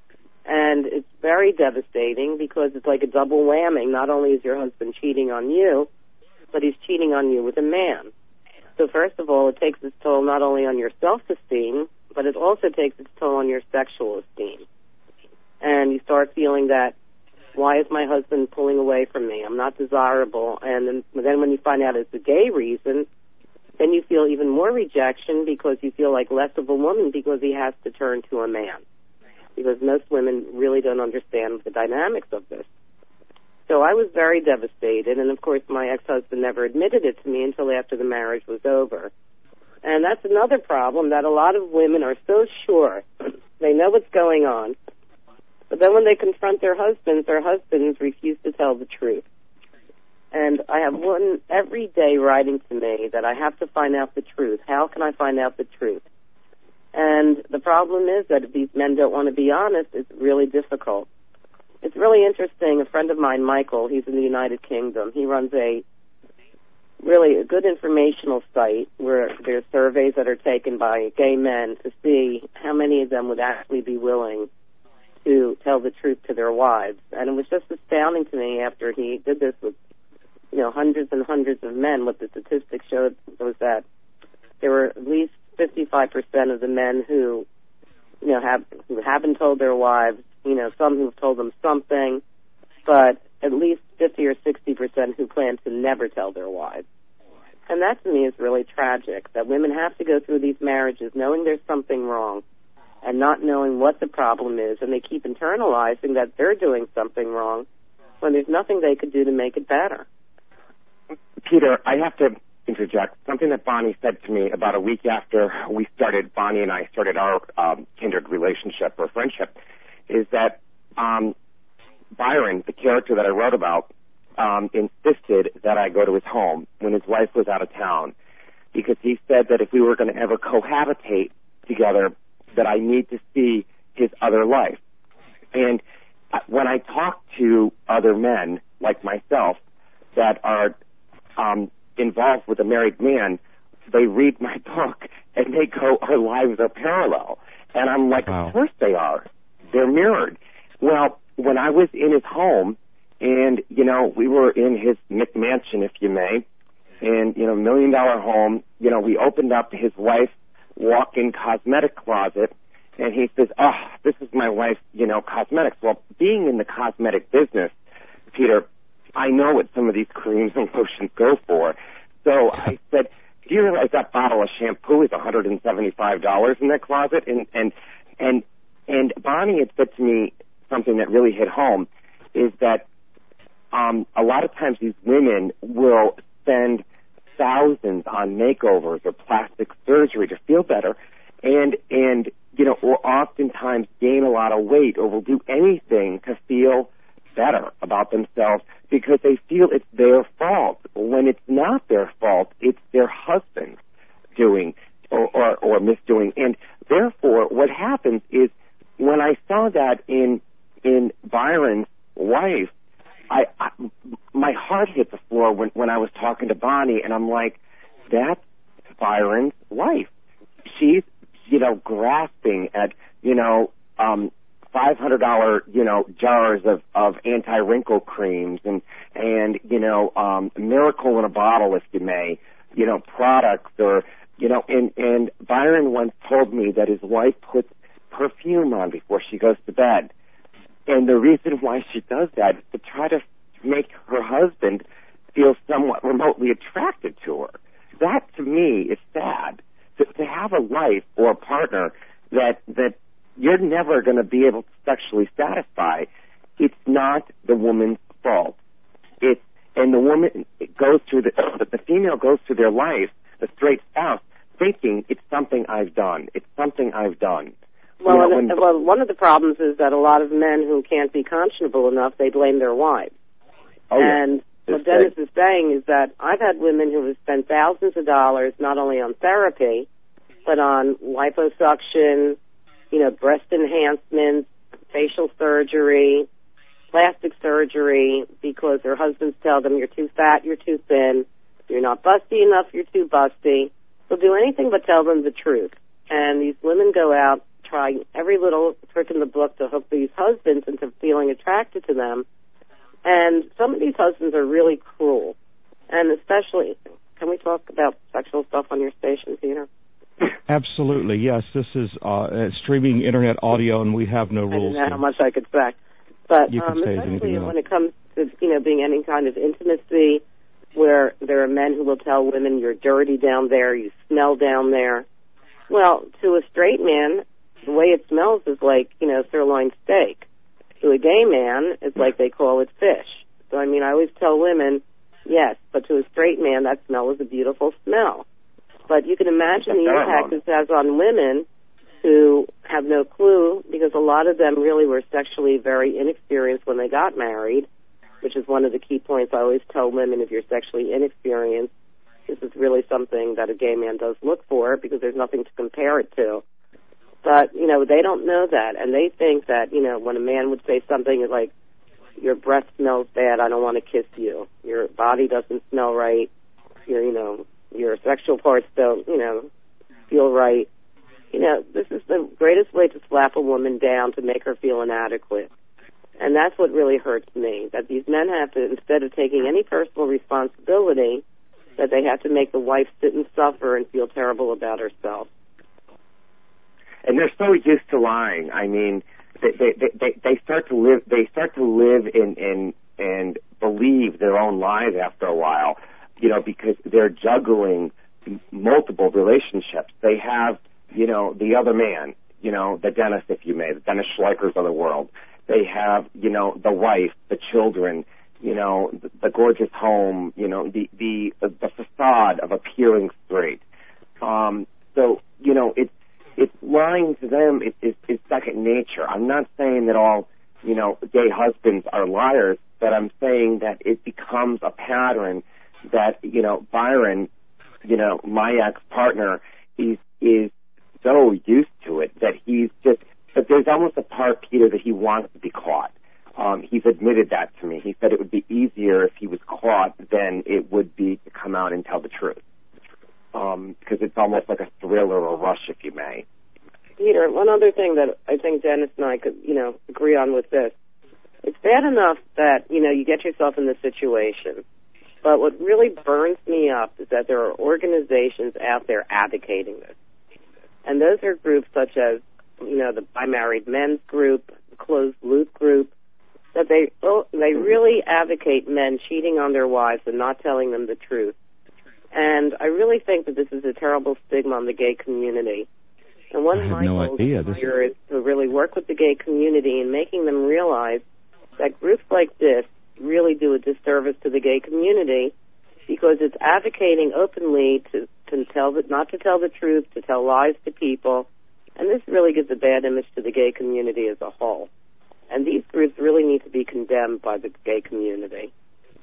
And it's very devastating because it's like a double whammy. Not only is your husband cheating on you, but he's cheating on you with a man. So first of all, it takes its toll not only on your self-esteem, but it also takes its toll on your sexual esteem. And you start feeling that, why is my husband pulling away from me? I'm not desirable. And then, then when you find out it's a gay reason, then you feel even more rejection because you feel like less of a woman because he has to turn to a man. Because most women really don't understand the dynamics of this. So I was very devastated, and of course my ex-husband never admitted it to me until after the marriage was over. And that's another problem, that a lot of women are so sure they know what's going on, but then when they confront their husbands, their husbands refuse to tell the truth. And I have one every day writing to me that I have to find out the truth. How can I find out the truth? And the problem is that if these men don't want to be honest, it's really difficult. it's really interesting. A friend of mine, Michael, he's in the United Kingdom. He runs a really a good informational site where there's surveys that are taken by gay men to see how many of them would actually be willing to tell the truth to their wives. And it was just astounding to me after he did this with, you know, hundreds and hundreds of men. What the statistics showed was that there were at least fifty-five percent of the men who, you know, have who haven't told their wives, you know, some who've told them something, but at least fifty or sixty percent who plan to never tell their wives. And that to me is really tragic, that women have to go through these marriages knowing there's something wrong and not knowing what the problem is, and they keep internalizing that they're doing something wrong when there's nothing they could do to make it better. Peter, I have to interject. Something that Bonnie said to me about a week after we started, Bonnie and I started our um, kindred relationship or friendship, is that um, Byron, the character that I wrote about, um, insisted that I go to his home when his wife was out of town, because he said that if we were going to ever cohabitate together, that I need to see his other life. And when I talk to other men like myself that are um, involved with a married man, they read my book and they go, our lives are parallel. And I'm like, wow. Of course they are. They're mirrored. Well, when I was in his home, and, you know, we were in his McMansion, if you may, and, you know, million dollar home, you know, we opened up his wife's walk-in cosmetic closet, and he says, oh, this is my wife's, you know, cosmetics. Well, being in the cosmetic business, Peter, I know what some of these creams and lotions go for. So I said, do you realize that bottle of shampoo is one hundred seventy-five dollars in that closet? And, and, and, and Bonnie had said to me something that really hit home, is that um, a lot of times these women will spend thousands on makeovers or plastic surgery to feel better, and, and, you know, or oftentimes gain a lot of weight or will do anything to feel better about themselves because they feel it's their fault, when it's not their fault. It's their husband doing or, or, or misdoing. And therefore, what happens is when I saw that in in Byron's wife, I, I my heart hit the floor when, when I was talking to Bonnie, and I'm like, that's Byron's wife. She's, you know, grasping at, you know, um, five hundred dollars, you know, jars of, of anti-wrinkle creams and, and, you know, um, miracle in a bottle, if you may, you know, products or, you know, and, and Byron once told me that his wife puts perfume on before she goes to bed. And the reason why she does that is to try to make her husband feel somewhat remotely attracted to her. That, to me, is sad. To, to have a life or a partner that, that you're never going to be able to sexually satisfy, it's not the woman's fault. It's, and the woman goes through the, the female goes through their life, the straight spouse, thinking it's something I've done. It's something I've done. Well, you know, and, when, well, one of the problems is that a lot of men who can't be conscionable enough, they blame their wives. Oh, and yeah. what Dennis is saying is that I've had women who have spent thousands of dollars not only on therapy, but on liposuction, you know, breast enhancements, facial surgery, plastic surgery, because their husbands tell them you're too fat, you're too thin, you're not busty enough, you're too busty. They'll do anything but tell them the truth. And these women go out trying every little trick in the book to hook these husbands into feeling attracted to them. And some of these husbands are really cruel. And especially, can we talk about sexual stuff on your station, Peter? Absolutely, yes. This is uh, streaming internet audio, and we have no rules. I don't know how much I could say. But you can um, say especially anything when it comes to, you know, being any kind of intimacy where there are men who will tell women, you're dirty down there, you smell down there. Well, to a straight man, the way it smells is like, you know, sirloin steak. To a gay man, it's like they call it fish. So, I mean, I always tell women, yes, but to a straight man, that smell is a beautiful smell. But you can imagine the impact this has on women who have no clue, because a lot of them really were sexually very inexperienced when they got married, which is one of the key points I always tell women. If you're sexually inexperienced, this is really something that a gay man does look for, because there's nothing to compare it to. But, you know, they don't know that, and they think that, you know, when a man would say something like, your breath smells bad, I don't want to kiss you. Your body doesn't smell right. Your, you know, your sexual parts don't, you know, feel right. You know, this is the greatest way to slap a woman down to make her feel inadequate. And that's what really hurts me, that these men have to, instead of taking any personal responsibility, that they have to make the wife sit and suffer and feel terrible about herself. And they're so used to lying. I mean, they they they, they start to live they start to live in, in and believe their own lies after a while, you know, because they're juggling multiple relationships. They have, you know, the other man, you know, the Dennis, if you may, the Dennis Schleikers of the world. They have, you know, the wife, the children, you know, the, the gorgeous home, you know, the the the facade of appearing straight. Um, so, you know, it's it's lying to them. It, it, it's second nature. I'm not saying that all, you know, gay husbands are liars, but I'm saying that it becomes a pattern that, you know, Byron, you know, my ex-partner, is is so used to it that he's just. But there's almost a part, Peter, that he wants to be caught. Um, he's admitted that to me. He said it would be easier if he was caught than it would be to come out and tell the truth. Um, because it's almost like a thriller or rush, if you may. Peter, one other thing that I think Dennis and I could, you know, agree on with this. It's bad enough that, you know, you get yourself in this situation. But what really burns me up is that there are organizations out there advocating this. And those are groups such as, you know, the By Married Men's Group, the Closed Loop Group, that they oh, they really advocate men cheating on their wives and not telling them the truth. And I really think that this is a terrible stigma on the gay community. And one of my no goals idea. here is to really work with the gay community and making them realize that groups like this really do a disservice to the gay community because it's advocating openly to, to tell the, not to tell the truth, to tell lies to people. And this really gives a bad image to the gay community as a whole. And these groups really need to be condemned by the gay community.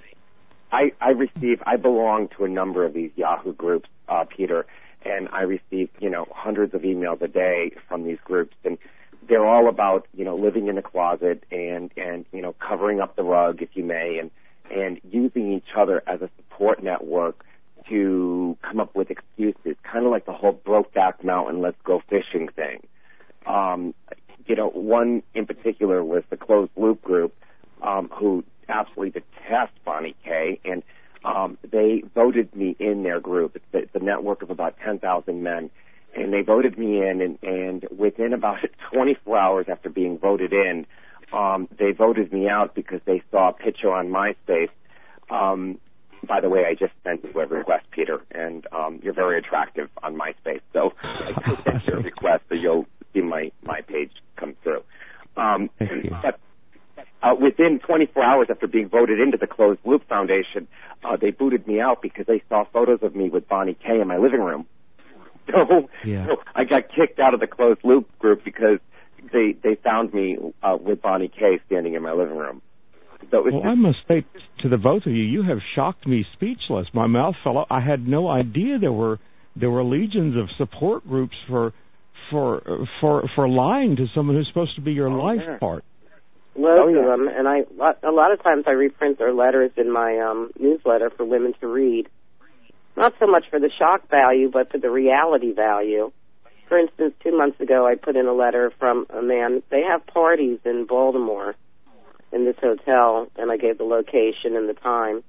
I, I receive, I belong to a number of these Yahoo groups, uh, Peter, and I receive, you know, hundreds of emails a day from these groups. And they're all about, you know, living in the closet and, and you know, covering up the rug, if you may, and, and using each other as a support network to come up with excuses, kind of like the whole Brokeback Mountain, let's go fishing thing. Um, you know, one in particular was the Closed Loop Group, um, who absolutely detest Bonnie Kay, and um, they voted me in their group. It's the, it's a network of about ten thousand men, and they voted me in, and, and within about twenty-four hours after being voted in, um, they voted me out because they saw a picture on MySpace. Um, By the way, I just sent you a request, Peter, and um, you're very attractive on MySpace. So I just sent you a request, so you'll see my, my page come through. Um, Thank you. But uh, within twenty-four hours after being voted into the Closed Loop Foundation, uh, they booted me out because they saw photos of me with Bonnie Kay in my living room. So, yeah. so I got kicked out of the Closed Loop group because they they found me uh, with Bonnie Kay standing in my living room. So well, I must say to the both of you, you have shocked me speechless. My mouth fell off. I had no idea there were there were legions of support groups for for for for lying to someone who's supposed to be your oh, life yeah. Loads part. Oh, yeah. of them, and I a lot of times I reprint their letters in my um, newsletter for women to read. Not so much for the shock value, but for the reality value. For instance, two months ago, I put in a letter from a man. They have parties in Baltimore, in this hotel, and I gave the location and the time.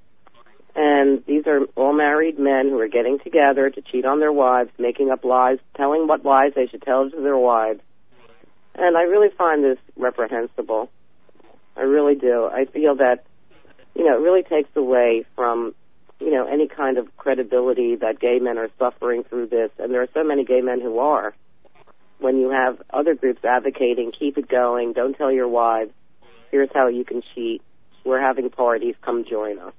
And these are all married men who are getting together to cheat on their wives, making up lies, telling what lies they should tell to their wives. And I really find this reprehensible. I really do. I feel that, you know, it really takes away from, you know, any kind of credibility that gay men are suffering through this. And there are so many gay men who are. When you have other groups advocating, keep it going, don't tell your wives, here's how you can cheat, we're having parties, come join us.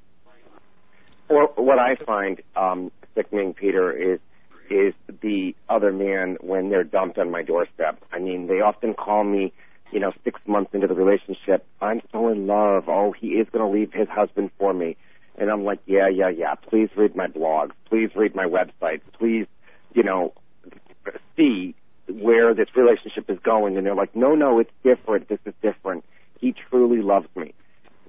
Well, what I find um, sickening, Peter, is is the other man when they're dumped on my doorstep. I mean, they often call me, you know, six months into the relationship, I'm so in love, oh, he is going to leave his husband for me. And I'm like, yeah, yeah, yeah, please read my blog, please read my website, please, you know, see where this relationship is going. And they're like, no, no, it's different, this is different. He truly loves me.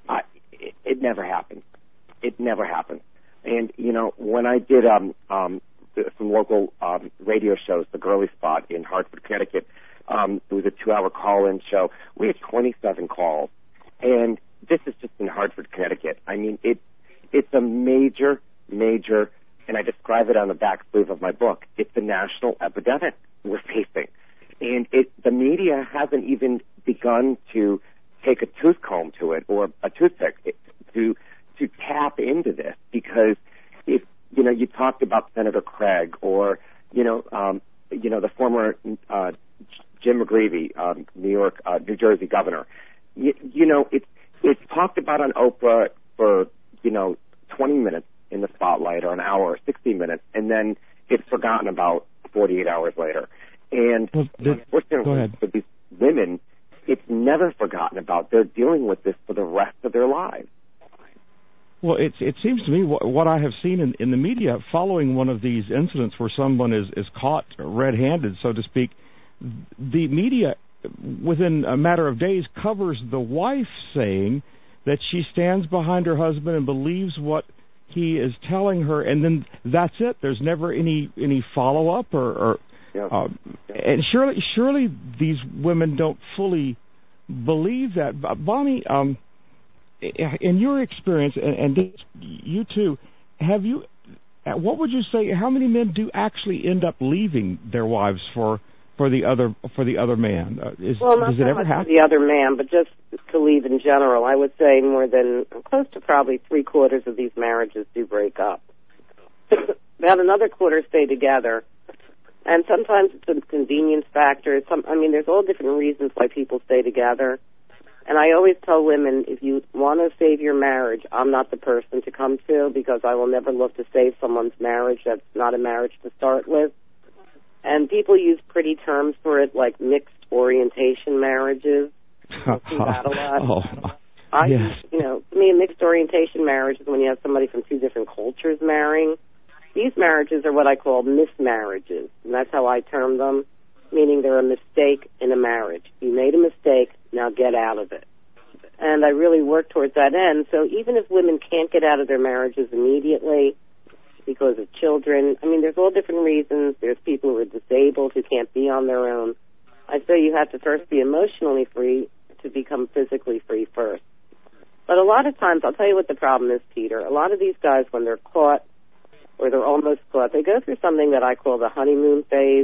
I did um, um, some local um, radio shows, the Girly Spot in Hartford, Connecticut. Um, it was a two-hour call-in show. We had twenty-seven calls, and this is just in Hartford, Connecticut. I mean, it it's a major, major, and I describe it on the back sleeve of my book. It's a national epidemic we're facing, and it the media hasn't even begun to take a tooth comb to it or a toothpick to to tap into this, because if you know you talked about Senator Craig or you know um, you know the former uh, Jim McGreevey, um, New York, uh, New Jersey governor. You, you know, it's it's talked about on Oprah for you know twenty minutes in the spotlight, or an hour, or sixty minutes, and then it's forgotten about forty-eight hours later. And well, this, unfortunately, for these women, it's never forgotten about. They're dealing with this for the rest of their lives. Well, it it seems to me what, what I have seen in, in the media following one of these incidents where someone is, is caught red-handed, so to speak, the media, within a matter of days, covers the wife saying that she stands behind her husband and believes what he is telling her, and then that's it. There's never any any follow-up, or, or yeah. uh, and surely surely these women don't fully believe that. Bonnie, um, in your experience, and, and you too, have you? What would you say? How many men do actually end up leaving their wives for? For the other, for the other man, uh, is, well, not does it so ever much happen? For the other man, but just to leave in general, I would say more than close to probably three quarters of these marriages do break up. About another quarter stay together, and sometimes it's a convenience factor. Some, I mean, there's all different reasons why people stay together. And I always tell women, if you want to save your marriage, I'm not the person to come to, because I will never look to save someone's marriage that's not a marriage to start with. And people use pretty terms for it, like mixed orientation marriages. You'll see that a lot. Oh, I, yes. you know, to me, a mixed orientation marriage is when you have somebody from two different cultures marrying. These marriages are what I call mismarriages, and that's how I term them, meaning they're a mistake in a marriage. You made a mistake, now get out of it. And I really work towards that end. So even if women can't get out of their marriages immediately, because of children. I mean, there's all different reasons. There's people who are disabled who can't be on their own. I say you have to first be emotionally free to become physically free first. But a lot of times, I'll tell you what the problem is, Peter. A lot of these guys, when they're caught or they're almost caught, they go through something that I call the honeymoon phase.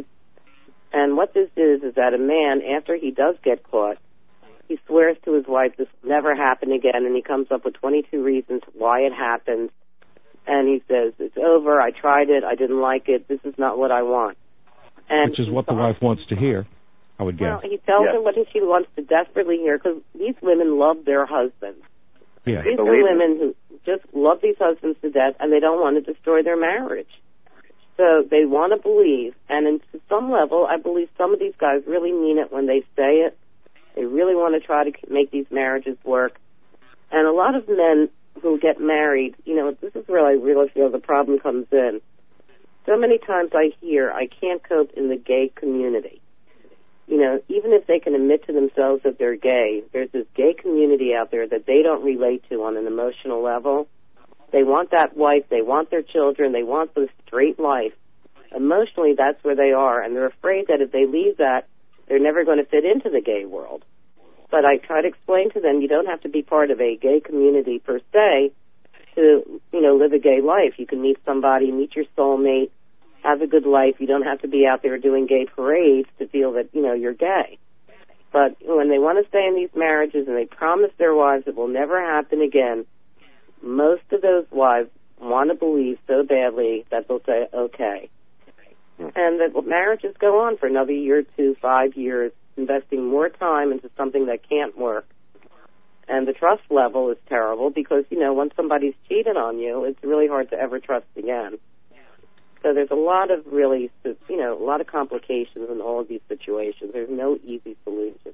And what this is is that a man, after he does get caught, he swears to his wife this will never happen again, and he comes up with twenty-two reasons why it happened. And he says, it's over, I tried it, I didn't like it, this is not what I want. And Which is what the wife wants to hear, I would guess. Well, he tells yeah. her what she wants to desperately hear, because these women love their husbands. Yeah. These are women who just love these husbands to death, and they don't want to destroy their marriage. So they want to believe, and in, to some level, I believe some of these guys really mean it when they say it. They really want to try to make these marriages work. And a lot of men who get married, you know, this is where I really feel the problem comes in. So many times I hear, I can't cope in the gay community. You know, even if they can admit to themselves that they're gay, there's this gay community out there that they don't relate to on an emotional level. They want that wife, they want their children, they want the straight life. Emotionally, that's where they are, and they're afraid that if they leave that, they're never going to fit into the gay world. But I try to explain to them, you don't have to be part of a gay community per se to, you know, live a gay life. You can meet somebody, meet your soulmate, have a good life. You don't have to be out there doing gay parades to feel that, you know, you're gay. But when they want to stay in these marriages and they promise their wives it will never happen again, most of those wives want to believe so badly that they'll say, okay. And that marriages go on for another year, two, five years, investing more time into something that can't work. And the trust level is terrible because, you know, once somebody's cheated on you, it's really hard to ever trust again. So there's a lot of really, you know, a lot of complications in all of these situations. There's no easy solution.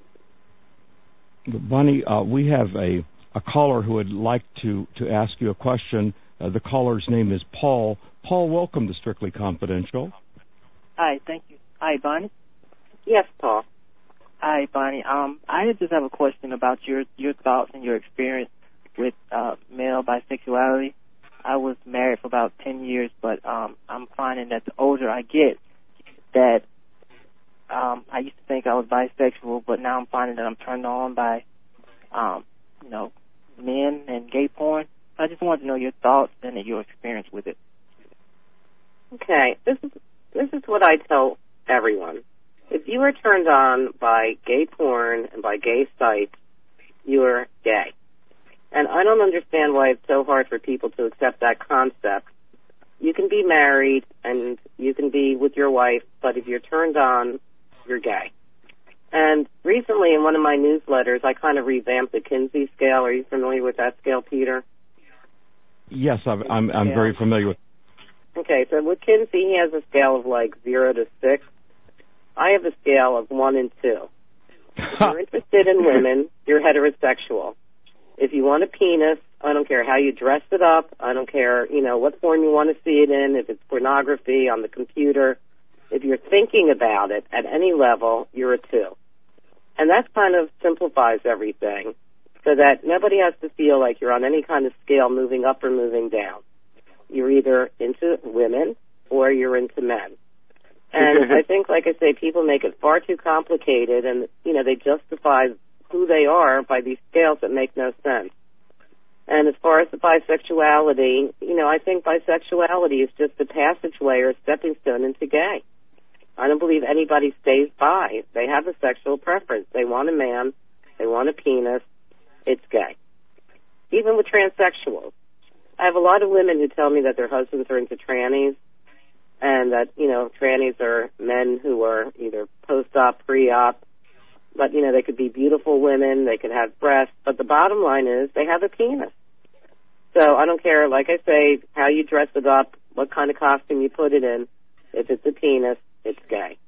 Bonnie, uh, we have a, a caller who would like to, to ask you a question. Uh, the caller's name is Paul. Paul, welcome to Strictly Confidential. Hi, thank you. Hi, Bonnie. Yes, Paul. Hi, Bonnie. Um, I just have a question about your your thoughts and your experience with uh, male bisexuality. I was married for about ten years, but um, I'm finding that the older I get, that um, I used to think I was bisexual, but now I'm finding that I'm turned on by, um, you know, men and gay porn. I just wanted to know your thoughts and your experience with it. Okay, this is this is what I tell everyone. If you are turned on by gay porn and by gay sites, you're gay. And I don't understand why it's so hard for people to accept that concept. You can be married and you can be with your wife, but if you're turned on, you're gay. And recently in one of my newsletters, I kind of revamped the Kinsey scale. Are you familiar with that scale, Peter? Yes, I'm, I'm, I'm yeah. very familiar with it. Okay, so with Kinsey, he has a scale of like zero to six. I have a scale of one and two. If you're interested in women, you're heterosexual. If you want a penis, I don't care how you dress it up. I don't care, you know, what form you want to see it in, if it's pornography on the computer. If you're thinking about it at any level, you're a two. And that kind of simplifies everything so that nobody has to feel like you're on any kind of scale moving up or moving down. You're either into women or you're into men. And I think, like I say, people make it far too complicated and, you know, they justify who they are by these scales that make no sense. And as far as the bisexuality, you know, I think bisexuality is just a passageway or a stepping stone into gay. I don't believe anybody stays bi. They have a sexual preference. They want a man. They want a penis. It's gay. Even with transsexuals. I have a lot of women who tell me that their husbands are into trannies and that, you know, trannies are men who are either post-op, pre-op, but, you know, they could be beautiful women, they could have breasts, but the bottom line is they have a penis. So I don't care, like I say, how you dress it up, what kind of costume you put it in. If it's a penis, it's gay.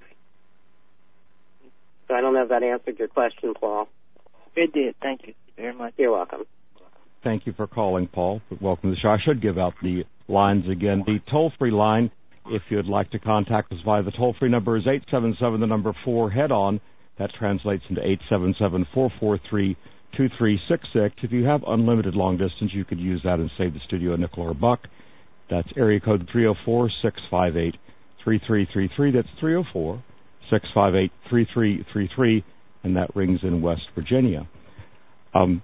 So I don't know if that answered your question, Paul. It did. Thank you very much. You're welcome. Thank you for calling, Paul. Welcome to the show. I should give out the lines again. The toll-free line, if you'd like to contact us via the toll-free number, is eight seven seven, the number four, head-on. That translates into eight seven seven, four four three, two three six six. If you have unlimited long distance, you could use that and save the studio a nickel or a buck. That's area code three oh four, six five eight, three three three three. That's three oh four, six five eight, three three three three, and that rings in West Virginia. Um,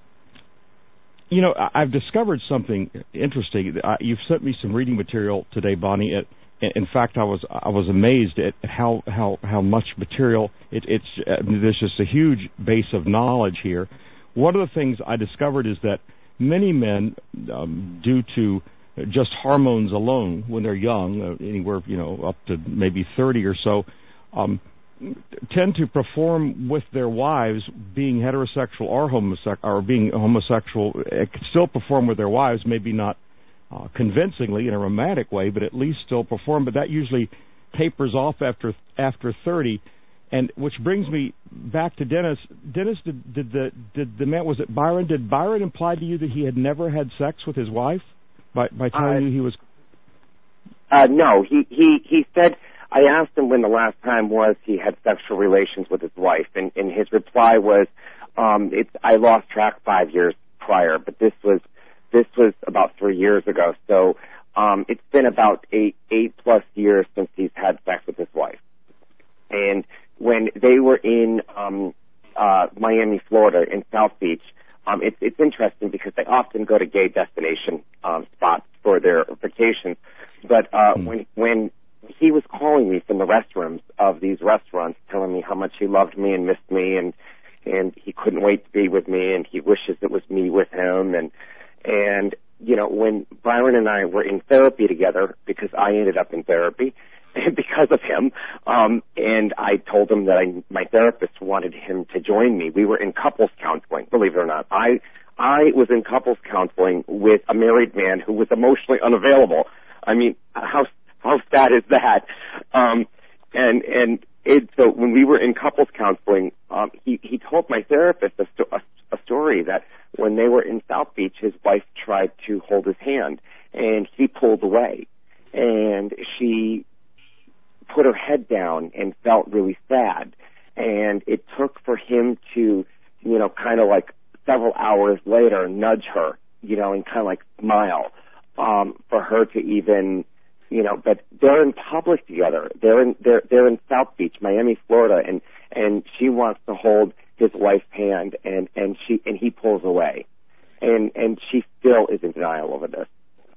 you know, I've discovered something interesting. You've sent me some reading material today, Bonnie. It, In fact, I was I was amazed at how how, how much material it, it's. Uh, there's just a huge base of knowledge here. One of the things I discovered is that many men, um, due to just hormones alone, when they're young, uh, anywhere you know up to maybe thirty or so, um, tend to perform with their wives, being heterosexual or homosexual, or being homosexual, uh, still perform with their wives, maybe not Uh, convincingly in a romantic way, but at least still perform. But that usually tapers off after after thirty, and which brings me back to Dennis. Dennis, did, did the did the man was it Byron? Did Byron imply to you that he had never had sex with his wife by by telling uh, you he was? Uh, no, he he he said. I asked him when the last time was he had sexual relations with his wife, and, and his reply was, um, "It's I lost track five years prior, but this was." This was about three years ago, so um, it's been about eight, eight plus years since he's had sex with his wife. And when they were in um, uh, Miami, Florida, in South Beach, um, it's, it's interesting because they often go to gay destination um, spots for their vacations. But uh, mm. when when he was calling me from the restrooms of these restaurants, telling me how much he loved me and missed me, and and he couldn't wait to be with me, and he wishes it was me with him, and And, you know, when Byron and I were in therapy together, because I ended up in therapy because of him, um, and I told him that I, my therapist wanted him to join me. We were in couples counseling, believe it or not. I I was in couples counseling with a married man who was emotionally unavailable. I mean, how how sad is that? Um, and and it, so when we were in couples counseling, um, he, he told my therapist a, sto- a, a story that when they were in South Beach, his wife tried to hold his hand, and he pulled away. And she put her head down and felt really sad. And it took for him to, you know, kind of like several hours later nudge her, you know, and kind of like smile. um, for her to even, you know, but they're in public together. They're in, they're, they're in South Beach, Miami, Florida, and, and she wants to hold his wife's hand, and, and she, and he pulls away. And, and she still is in denial over this.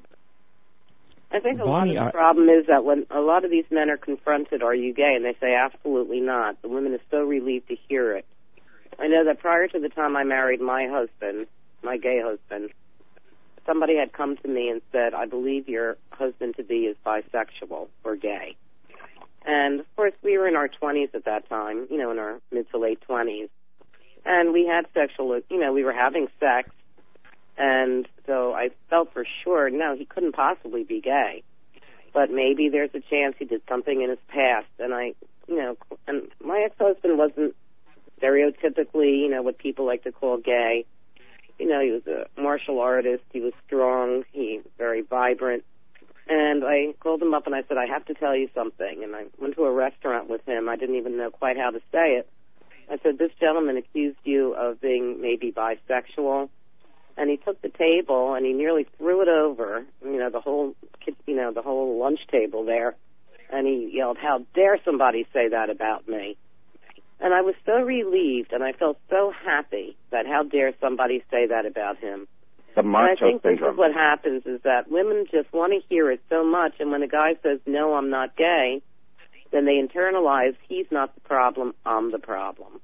I think a Bonnie, lot of the I, problem is that when a lot of these men are confronted, are you gay? And they say, absolutely not. The woman is so relieved to hear it. I know that prior to the time I married my husband, my gay husband, somebody had come to me and said, I believe your husband-to-be is bisexual or gay. And, of course, we were in our twenties at that time, you know, in our mid to late twenties. And we had sexual, you know, we were having sex. And so I felt for sure, no, he couldn't possibly be gay. But maybe there's a chance he did something in his past. And I, you know, and my ex-husband wasn't stereotypically, you know, what people like to call gay. You know, he was a martial artist. He was strong. He was very vibrant. And I called him up and I said, I have to tell you something. And I went to a restaurant with him. I didn't even know quite how to say it. I said, this gentleman accused you of being maybe bisexual. And he took the table and he nearly threw it over, you know, the whole, you know, the whole lunch table there. And he yelled, how dare somebody say that about me? And I was so relieved and I felt so happy that how dare somebody say that about him. The macho and I think syndrome. This is what happens is that women just want to hear it so much. And when a guy says, no, I'm not gay, then they internalize, he's not the problem, I'm the problem.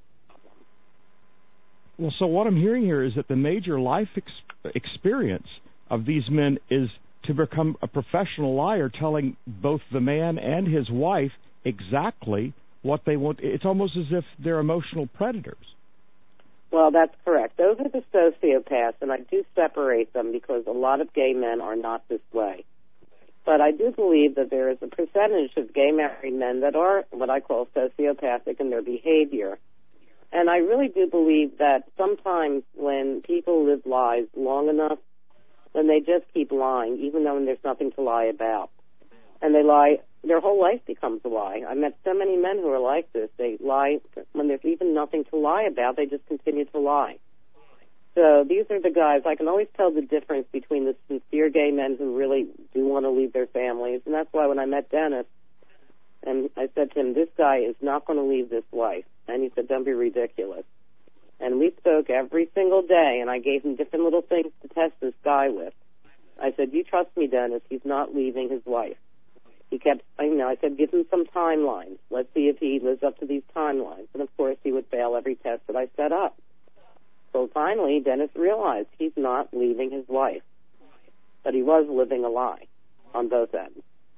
Well, so what I'm hearing here is that the major life ex- experience of these men is to become a professional liar, telling both the man and his wife exactly what they want. It's almost as if they're emotional predators. Well, that's correct. Those are the sociopaths, and I do separate them because a lot of gay men are not this way. But I do believe that there is a percentage of gay married men that are what I call sociopathic in their behavior. And I really do believe that sometimes when people live lies long enough, then they just keep lying, even though there's nothing to lie about. And they lie, their whole life becomes a lie. I met so many men who are like this. They lie when there's even nothing to lie about, they just continue to lie. So these are the guys, I can always tell the difference between the sincere gay men who really do want to leave their families. And that's why when I met Dennis, and I said to him, this guy is not going to leave this wife. And he said, don't be ridiculous. And we spoke every single day, and I gave him different little things to test this guy with. I said, you trust me, Dennis, he's not leaving his wife. He kept, you know, I said, give him some timelines. Let's see if he lives up to these timelines. And, of course, he would fail every test that I set up. So finally, Dennis realized he's not leaving his wife. But he was living a lie on both ends.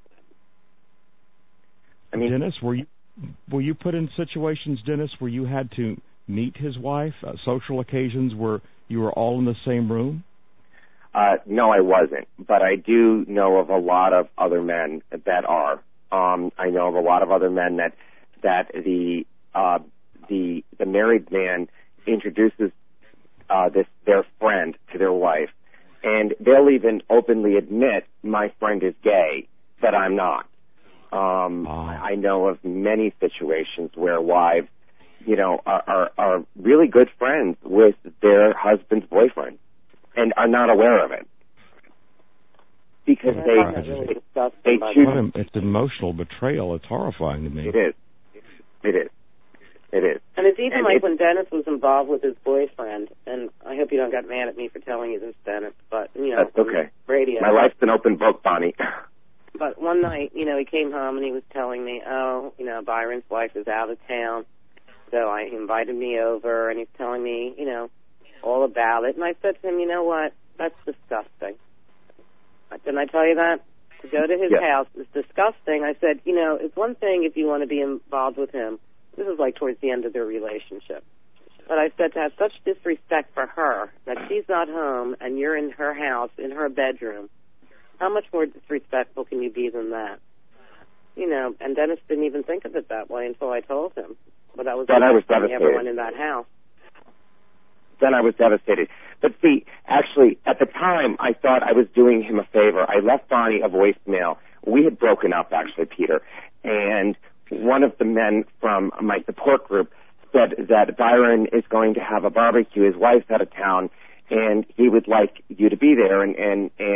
I mean, Dennis, were you were you put in situations, Dennis, where you had to meet his wife, uh, social occasions where you were all in the same room? Uh, no, I wasn't, but I do know of a lot of other men that are. Um, I know of a lot of other men that that the uh, the the married man introduces uh, this their friend to their wife, and they'll even openly admit my friend is gay, but I'm not. Um, oh. I know of many situations where wives, you know, are, are, are really good friends with their husband's boyfriend and are not aware of it because Yeah, they really they, they choose. What a, it's emotional betrayal. It's horrifying to me. It is. It is. It is. And it's even and like it's, when Dennis was involved with his boyfriend, and I hope you don't get mad at me for telling you this, Dennis, but, you know, that's okay. radio. My life's an open book, Bonnie. But one night, you know, he came home and he was telling me, oh, you know, Byron's wife is out of town. So I he invited me over, and he's telling me, you know, all about it. And I said to him, you know what? That's disgusting. Didn't I tell you that? To go to his yes. house is disgusting. I said, you know, it's one thing if you want to be involved with him. This is like towards the end of their relationship. But I said to have such disrespect for her that she's not home and you're in her house, in her bedroom. How much more disrespectful can you be than that? You know, and Dennis didn't even think of it that way until I told him. But that was then the I was first time he devastated. ever went in that house. Then I was devastated. But see, actually, at the time, I thought I was doing him a favor. I left Bonnie a voicemail. We had broken up, actually, Peter. And one of the men from my support group said that Byron is going to have a barbecue. His wife's out of town, and he would like you to be there. And, and, and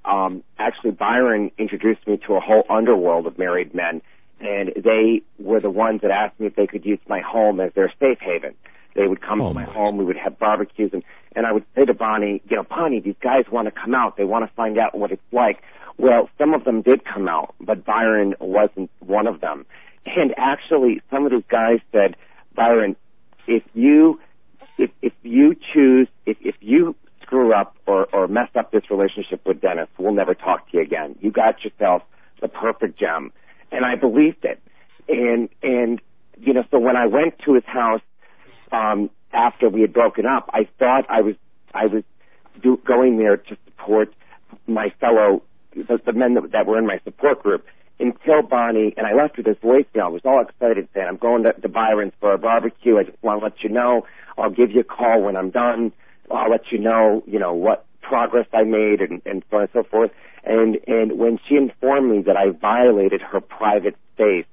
um, actually Byron introduced me to a whole underworld of married men, and they were the ones that asked me if they could use my home as their safe haven. They would come oh, to my nice. home, we would have barbecues, and, and I would say to Bonnie, you know, Bonnie, these guys want to come out. They want to find out what it's like. Well, some of them did come out, but Byron wasn't one of them. And actually, some of these guys said, Byron, if you if if you choose, if, if you screw up or, or mess up this relationship with Dennis, we'll never talk to you again. You got yourself the perfect gem. And I believed it. And, and you know, so when I went to his house, Um, after we had broken up, I thought I was I was do, going there to support my fellow the, the men that, that were in my support group. Until Bonnie and I left with this voicemail. I was all excited saying, "I'm going to, to Byron's for a barbecue. I just want to let you know. I'll give you a call when I'm done. I'll let you know, you know, what progress I made and, and so on and so forth." And and when she informed me that I violated her private space,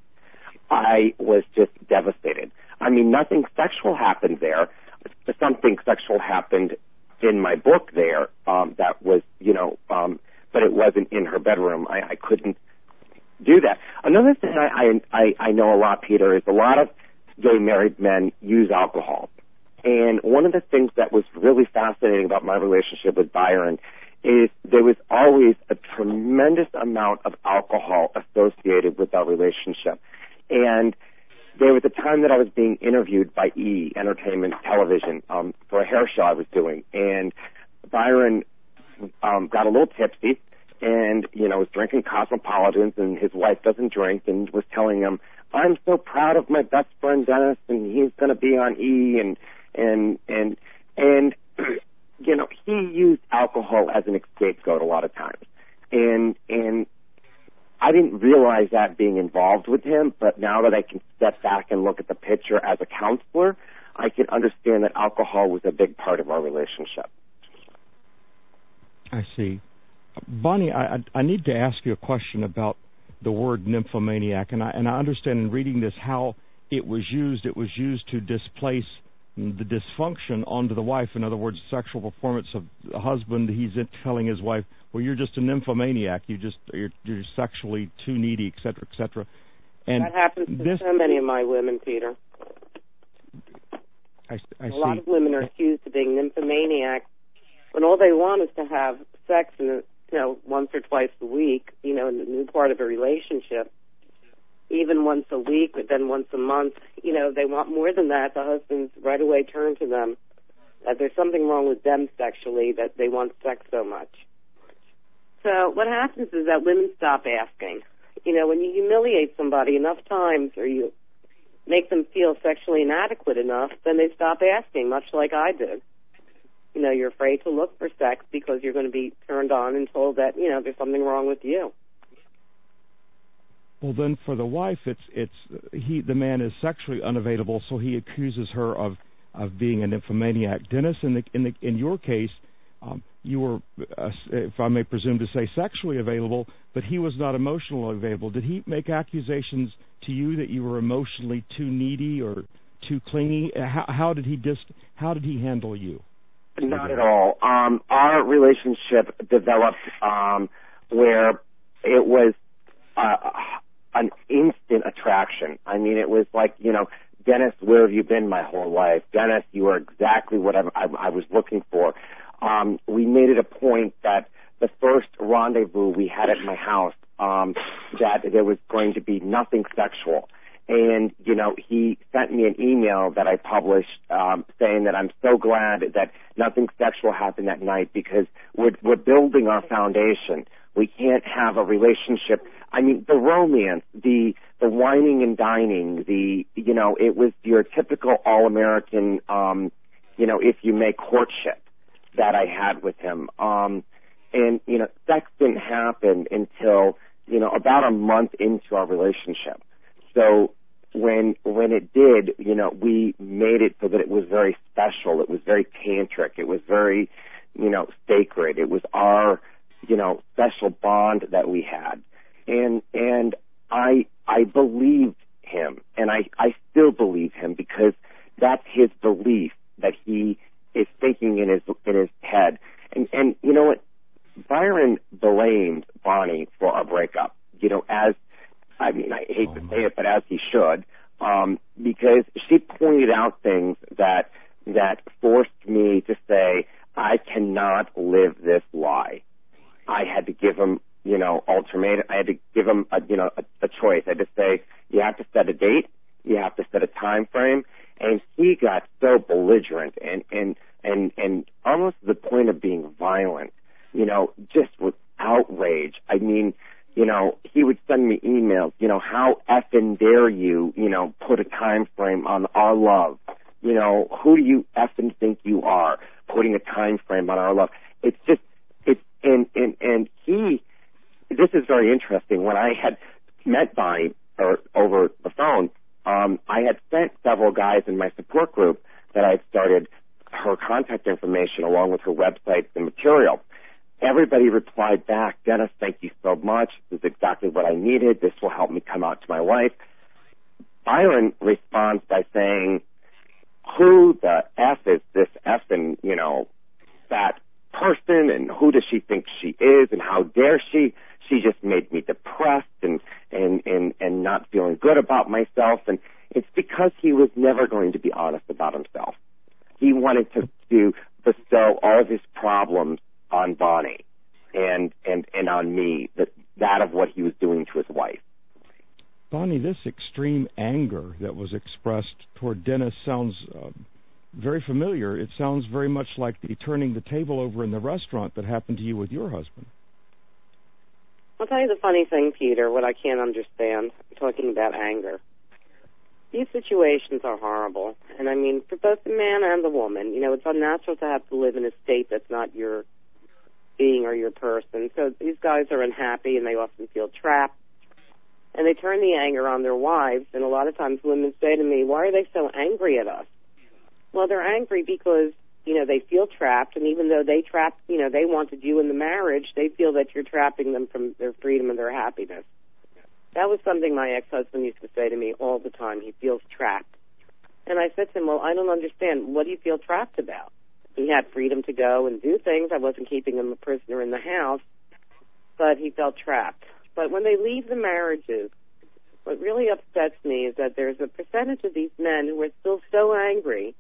I was just devastated. I mean, nothing sexual happened there. Something sexual happened in my book there um, that was, you know, um, but it wasn't in her bedroom. I, I couldn't do that. Another thing I, I, I know a lot, Peter, is a lot of gay married men use alcohol. And one of the things that was really fascinating about my relationship with Byron is there was always a tremendous amount of alcohol associated with our relationship. And there was a time that I was being interviewed by E! Entertainment Television um, for a hair show I was doing, and Byron um, got a little tipsy and, you know, was drinking Cosmopolitans, and his wife doesn't drink, and was telling him, "I'm so proud of my best friend Dennis, and he's going to be on E! and and and and you know, he used alcohol as an scapegoat a lot of times, and and. I didn't realize that being involved with him, but now that I can step back and look at the picture as a counselor, I can understand that alcohol was a big part of our relationship. I see. Bonnie, I, I need to ask you a question about the word nymphomaniac, and I, and I understand in reading this how it was used. It was used to displace the dysfunction onto the wife. In other words, sexual performance of the husband. He's telling his wife, "Well, you're just a nymphomaniac. You just you're, you're sexually too needy, et cetera, et cetera." And that happens to this, so many of my women, Peter. I, I a see. lot of women are accused of being nymphomaniacs when all they want is to have sex, in a, you know, once or twice a week. You know, in the new part of a relationship. Even once a week, but then once a month. You know, they want more than that. The husbands right away turn to them. That there's something wrong with them sexually, that they want sex so much. So what happens is that women stop asking. You know, when you humiliate somebody enough times or you make them feel sexually inadequate enough, then they stop asking, much like I did. You know, you're afraid to look for sex because you're going to be turned on and told that, you know, there's something wrong with you. Well, then for the wife, it's it's he the man is sexually unavailable, so he accuses her of, of being a nymphomaniac. Dennis, in the in the in your case, um, you were, uh, if I may presume to say, sexually available, but he was not emotionally available. Did he make accusations to you that you were emotionally too needy or too clingy? How, how did he dis, How did he handle you? Not at all. Um, our relationship developed um, where it was Uh, an instant attraction. I mean, it was like, you know, "Dennis, where have you been my whole life? Dennis, you are exactly what I, I, I was looking for." Um, we made it a point that the first rendezvous we had at my house, um, that there was going to be nothing sexual. And, you know, he sent me an email that I published um, saying that I'm so glad that nothing sexual happened that night because we're, we're building our foundation. We can't have a relationship. I mean, the romance, the the whining and dining, the, you know, it was your typical all-American, um, you know, if you may, courtship that I had with him. Um, and, you know, sex didn't happen until, you know, about a month into our relationship. So when when it did, you know, we made it so that it was very special. It was very tantric. It was very, you know, sacred. It was our, you know, special bond that we had. And and I I believed him, and I, I still believe him because that's his belief that he is thinking in his in his head. And and you know what? Byron Belay forced me to say, I cannot live this lie. I had to give him, you know, ultimatum. I had to give him, a, you know, a, a choice. I had to say, you have to set a date, you have to set a time frame. And he got so belligerent and and and and almost to the point of being violent, you know, just with outrage. I mean, you know, he would send me emails, you know, how effing dare you, you know, put a time frame on our love? You know, who do you effing think you are, putting a time frame on our love? It's just, it's, and, and, and he, this is very interesting. When I had met Bonnie, or over the phone, um, I had sent several guys in my support group that I had started her contact information along with her website and material. Everybody replied back, Dennis, thank you so much. This is exactly what I needed. This will help me come out to my wife. Byron responds by saying, who the F is this effing, you know, fat person, and who does she think she is, and how dare she? She just made me depressed and, and, and, and not feeling good about myself. And it's because he was never going to be honest about himself. He wanted to, to bestow all of his problems on Bonnie and, and, and on me, that, that of what he was doing to his wife. Bonnie, this extreme anger that was expressed toward Dennis sounds uh, very familiar. It sounds very much like the turning the table over in the restaurant that happened to you with your husband. I'll tell you the funny thing, Peter, what I can't understand, talking about anger. These situations are horrible. And, I mean, for both the man and the woman, you know, it's unnatural to have to live in a state that's not your being or your person. So these guys are unhappy, and they often feel trapped. And they turn the anger on their wives, and a lot of times women say to me, why are they so angry at us? Well, they're angry because, you know, they feel trapped, and even though they trapped, you know, they wanted you in the marriage, they feel that you're trapping them from their freedom and their happiness. That was something my ex-husband used to say to me all the time. He feels trapped. And I said to him, well, I don't understand. What do you feel trapped about? He had freedom to go and do things. I wasn't keeping him a prisoner in the house, but he felt trapped. But when they leave the marriages, what really upsets me is that there's a percentage of these men who are still so angry,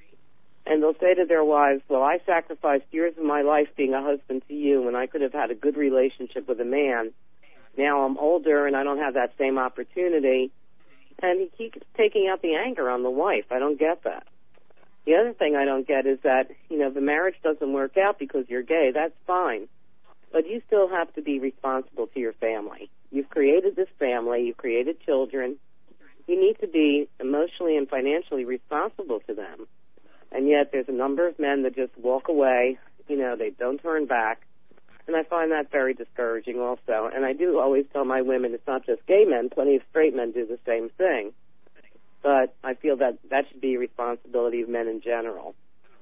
and they'll say to their wives, well, I sacrificed years of my life being a husband to you when I could have had a good relationship with a man. Now I'm older and I don't have that same opportunity. And he keeps taking out the anger on the wife. I don't get that. The other thing I don't get is that, you know, the marriage doesn't work out because you're gay. That's fine. But you still have to be responsible to your family. You've created this family. You've created children. You need to be emotionally and financially responsible to them. And yet there's a number of men that just walk away. You know, they don't turn back. And I find that very discouraging also. And I do always tell my women it's not just gay men. Plenty of straight men do the same thing. But I feel that that should be a responsibility of men in general.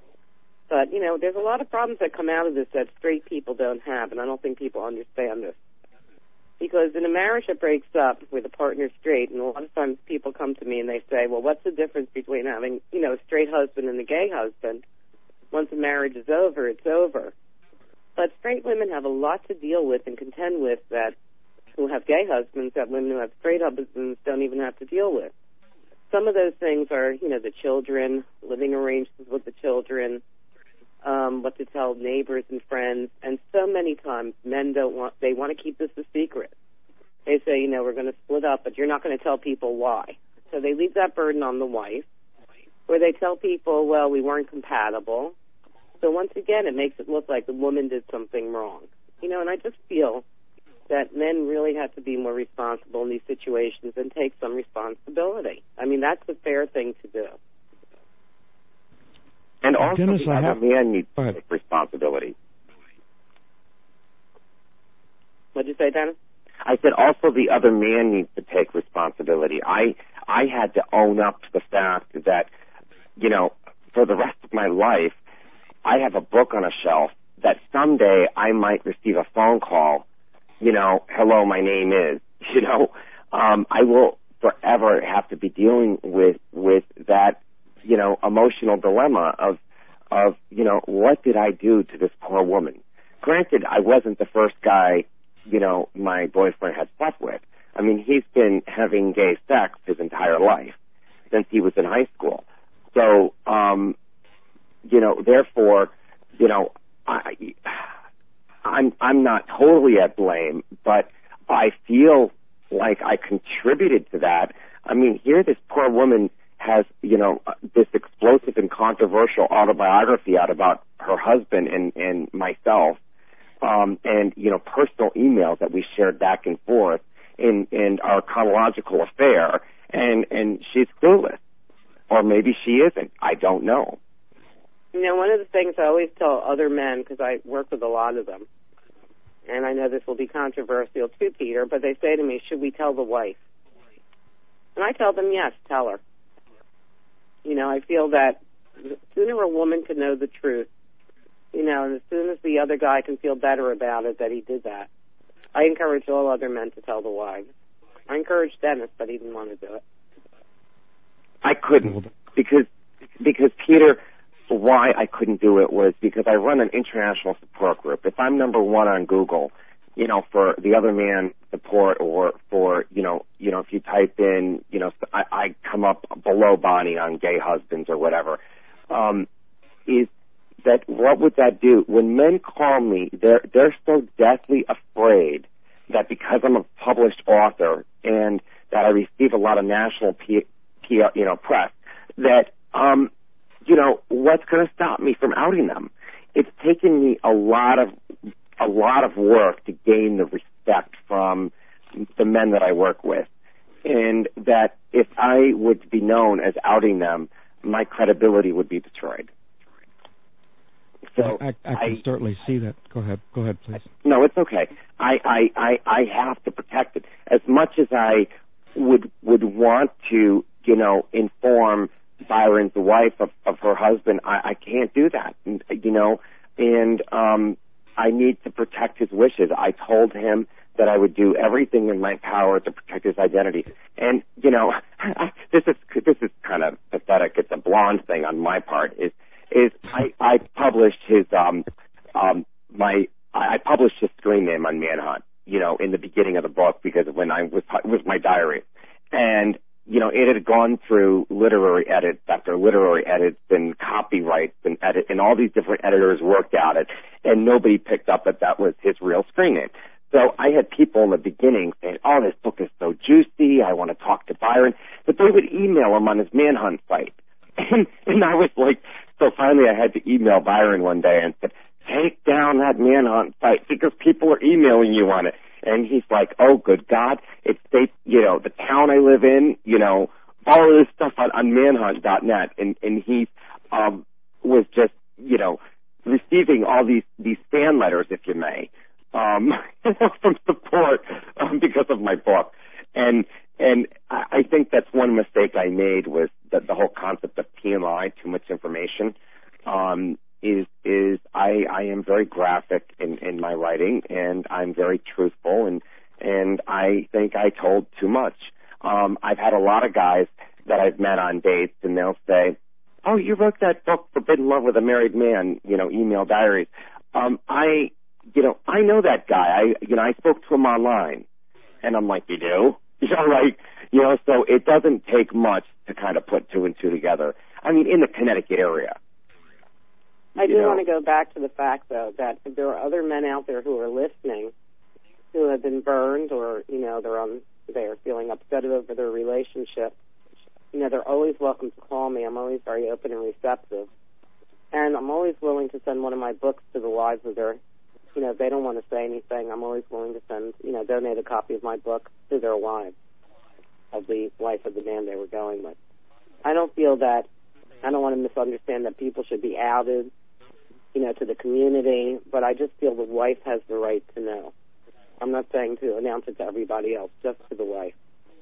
But, you know, there's a lot of problems that come out of this that straight people don't have, and I don't think people understand this. Because in a marriage that breaks up with a partner straight, and a lot of times people come to me and they say, well, what's the difference between having, you know, a straight husband and a gay husband? Once a marriage is over, it's over. But straight women have a lot to deal with and contend with that who have gay husbands, that women who have straight husbands don't even have to deal with. Some of those things are, you know, the children, living arrangements with the children, um, what to tell neighbors and friends, and so many times men don't want, they want to keep this a secret. They say, you know, we're going to split up, but you're not going to tell people why. So they leave that burden on the wife, or they tell people, well, we weren't compatible. So once again, it makes it look like the woman did something wrong. You know, and I just feel that men really have to be more responsible in these situations and take some responsibility. I mean, that's the fair thing to do. And also, Dennis, the I other have... man needs to take responsibility. What'd you say, Dennis? I said also the other man needs to take responsibility. I I had to own up to the fact that, you know, for the rest of my life, I have a book on a shelf that someday I might receive a phone call, you know, hello, my name is, you know, um, I will forever have to be dealing with, with that, you know, emotional dilemma of, of, you know, what did I do to this poor woman? Granted, I wasn't the first guy, you know, my boyfriend had slept with. I mean, he's been having gay sex his entire life since he was in high school. So, um, you know, therefore, you know, I, I'm I'm not totally at blame, but I feel like I contributed to that. I mean, here this poor woman has, you know, this explosive and controversial autobiography out about her husband and, and myself, um, and, you know, personal emails that we shared back and forth in, in our chronological affair, and, and she's clueless. Or maybe she isn't. I don't know. You know, one of the things I always tell other men, because I work with a lot of them, and I know this will be controversial too, Peter, but they say to me, should we tell the wife? And I tell them, yes, tell her. You know, I feel that the sooner a woman can know the truth, you know, and as soon as the other guy can feel better about it that he did that, I encourage all other men to tell the wives. I encouraged Dennis, but he didn't want to do it. I couldn't, because, because Peter, why I couldn't do it was because I run an international support group. If I'm number one on Google, you know, for the other man support, or for, you know, you know, if you type in, you know, I, I come up below Bonnie on gay husbands or whatever, um, is that what would that do? When men call me, they're, they're so deathly afraid that because I'm a published author and that I receive a lot of national P, P, you know, press, that, um, you know, what's going to stop me from outing them? It's taken me a lot of a lot of work to gain the respect from the men that I work with, and that if I would be known as outing them, my credibility would be destroyed. So I, I, I can I, certainly see that. Go ahead. Go ahead, please. No, it's okay. I, I, I, I have to protect it as much as I would would want to, you know, inform Byron's the wife of, of her husband. I, I can't do that, and, you know, and um, I need to protect his wishes. I told him that I would do everything in my power to protect his identity. And, you know, this is this is kind of pathetic. It's a blonde thing on my part. Is is I, I published his um um my I published his screen name on Manhunt, you know, in the beginning of the book, because when I was it was my diary, and you know, it had gone through literary edits after literary edits and copyrights and edit, and all these different editors worked at it, and nobody picked up that that was his real screen name. So I had people in the beginning saying, oh, this book is so juicy, I want to talk to Byron, but they would email him on his Manhunt site. And, and I was like, so finally I had to email Byron one day and said, take down that Manhunt site because people are emailing you on it. And he's like, oh, good God, it's state, you know, the town I live in, you know, all of this stuff on, on manhunt dot net. And, and he um, was just, you know, receiving all these, these fan letters, if you may, um, from support um, because of my book. And and I think that's one mistake I made, was that the whole concept of T M I, too much information. Um, is is I, I am very graphic in, in my writing, and I'm very truthful, and and I think I told too much. Um, I've had a lot of guys that I've met on dates, and they'll say, oh, you wrote that book, Forbidden Love with a Married Man, you know, email diaries. Um, I, you know, I know that guy. I, you know, I spoke to him online, and I'm like, you do? You know, like, you know, so it doesn't take much to kind of put two and two together. I mean, in the Connecticut area. I do want to go back to the fact, though, that if there are other men out there who are listening who have been burned, or, you know, they're on, they're feeling upset over their relationship, you know, they're always welcome to call me. I'm always very open and receptive. And I'm always willing to send one of my books to the wives of their, you know, if they don't want to say anything, I'm always willing to send, you know, donate a copy of my book to their wives, of the wife of the man they were going with. I don't feel that, I don't want to misunderstand that people should be outed, you know, to the community, but I just feel the wife has the right to know. I'm not saying to announce it to everybody else, just to the wife.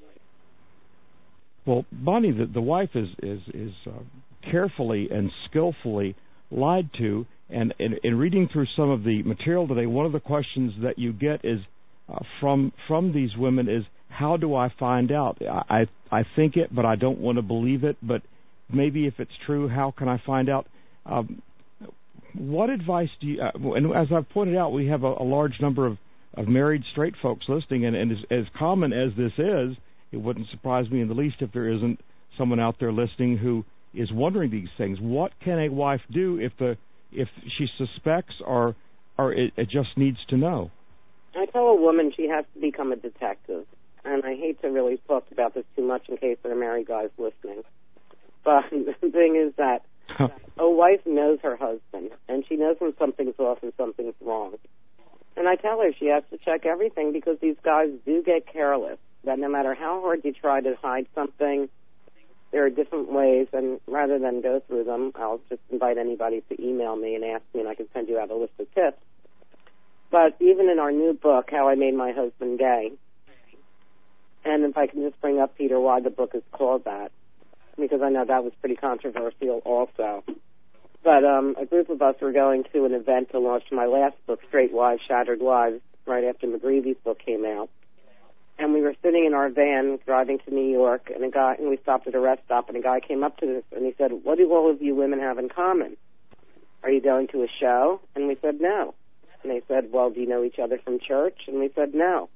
Well, Bonnie, the, the wife is is, is uh, carefully and skillfully lied to, and in, in reading through some of the material today, one of the questions that you get is uh, from from these women is, how do I find out? I, I I think it, but I don't want to believe it, but maybe if it's true, how can I find out? Um, what advice do you, uh, and as I've pointed out, we have a, a large number of, of married straight folks listening, and, and as, as common as this is, it wouldn't surprise me in the least if there isn't someone out there listening who is wondering these things. What can a wife do if the if she suspects or or it, it just needs to know? I tell a woman she has to become a detective. And I hate to really talk about this too much in case there are married guys listening. But the thing is that a wife knows her husband, and she knows when something's off and something's wrong. And I tell her she has to check everything because these guys do get careless, that no matter how hard you try to hide something, there are different ways, and rather than go through them, I'll just invite anybody to email me and ask me, and I can send you out a list of tips. But even in our new book, How I Made My Husband Gay, and if I can just bring up, Peter, why the book is called that, because I know that was pretty controversial also. But um, a group of us were going to an event to launch my last book, Straight Wives, Shattered Lives, right after McGreevy's book came out. And we were sitting in our van driving to New York, and a guy, and we stopped at a rest stop, and a guy came up to us, and he said, "What do all of you women have in common? Are you going to a show?" And we said, "No." And they said, "Well, do you know each other from church?" And we said, "No."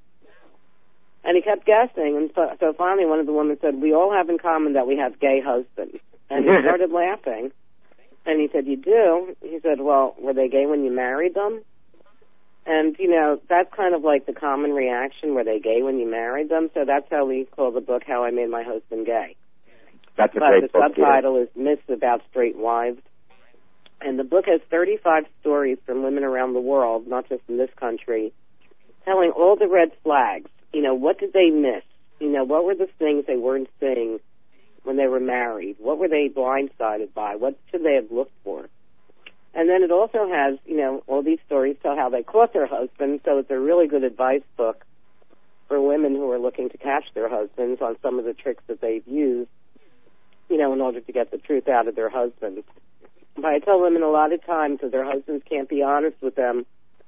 And he kept guessing, and so, so finally one of the women said, "We all have in common that we have gay husbands." And he started laughing, and he said, "You do?" He said, "Well, were they gay when you married them?" And, you know, that's kind of like the common reaction, were they gay when you married them? So that's how we call the book How I Made My Husband Gay. That's a but great the book, subtitle yeah. is Myths About Straight Wives. And the book has thirty-five stories from women around the world, not just in this country, telling all the red flags. You know, what did they miss? You know, what were the things they weren't seeing when they were married? What were they blindsided by? What should they have looked for? And then it also has, you know, all these stories tell how they caught their husbands, so it's a really good advice book for women who are looking to catch their husbands on some of the tricks that they've used, you know, in order to get the truth out of their husbands. But I tell women a lot of times that their husbands can't be honest with them.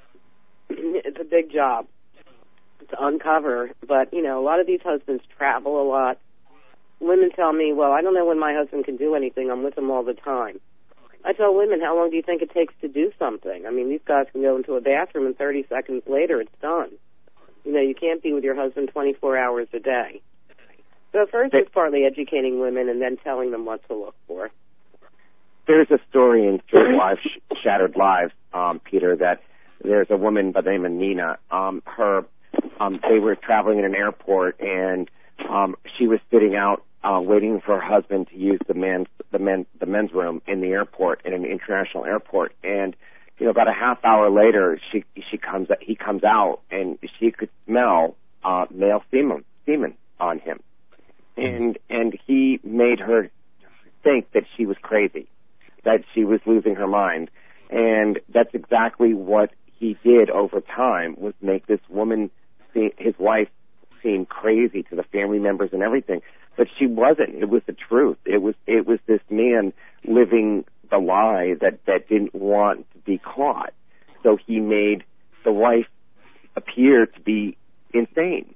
It's a big job to uncover, but, you know, a lot of these husbands travel a lot. Women tell me, "Well, I don't know when my husband can do anything. I'm with him all the time." I tell women, how long do you think it takes to do something? I mean, these guys can go into a bathroom and thirty seconds later it's done. You know, you can't be with your husband twenty-four hours a day. So first it's partly educating women and then telling them what to look for. There's a story in Straight Wives, Shattered Lives, um, Peter, that there's a woman by the name of Nina. Um, her, um, they were traveling in an airport, and um, she was sitting out uh, waiting for her husband to use the men's the men the men's room in the airport, in an international airport. And you know, about a half hour later, she she comes he comes out, and she could smell uh, male semen semen on him, and and he made her think that she was crazy, that she was losing her mind. And that's exactly what he did over time, was make this woman, see, his wife, seem crazy to the family members and everything. But she wasn't. It was the truth. It was it was this man living the lie that, that didn't want to be caught. So he made the wife appear to be insane.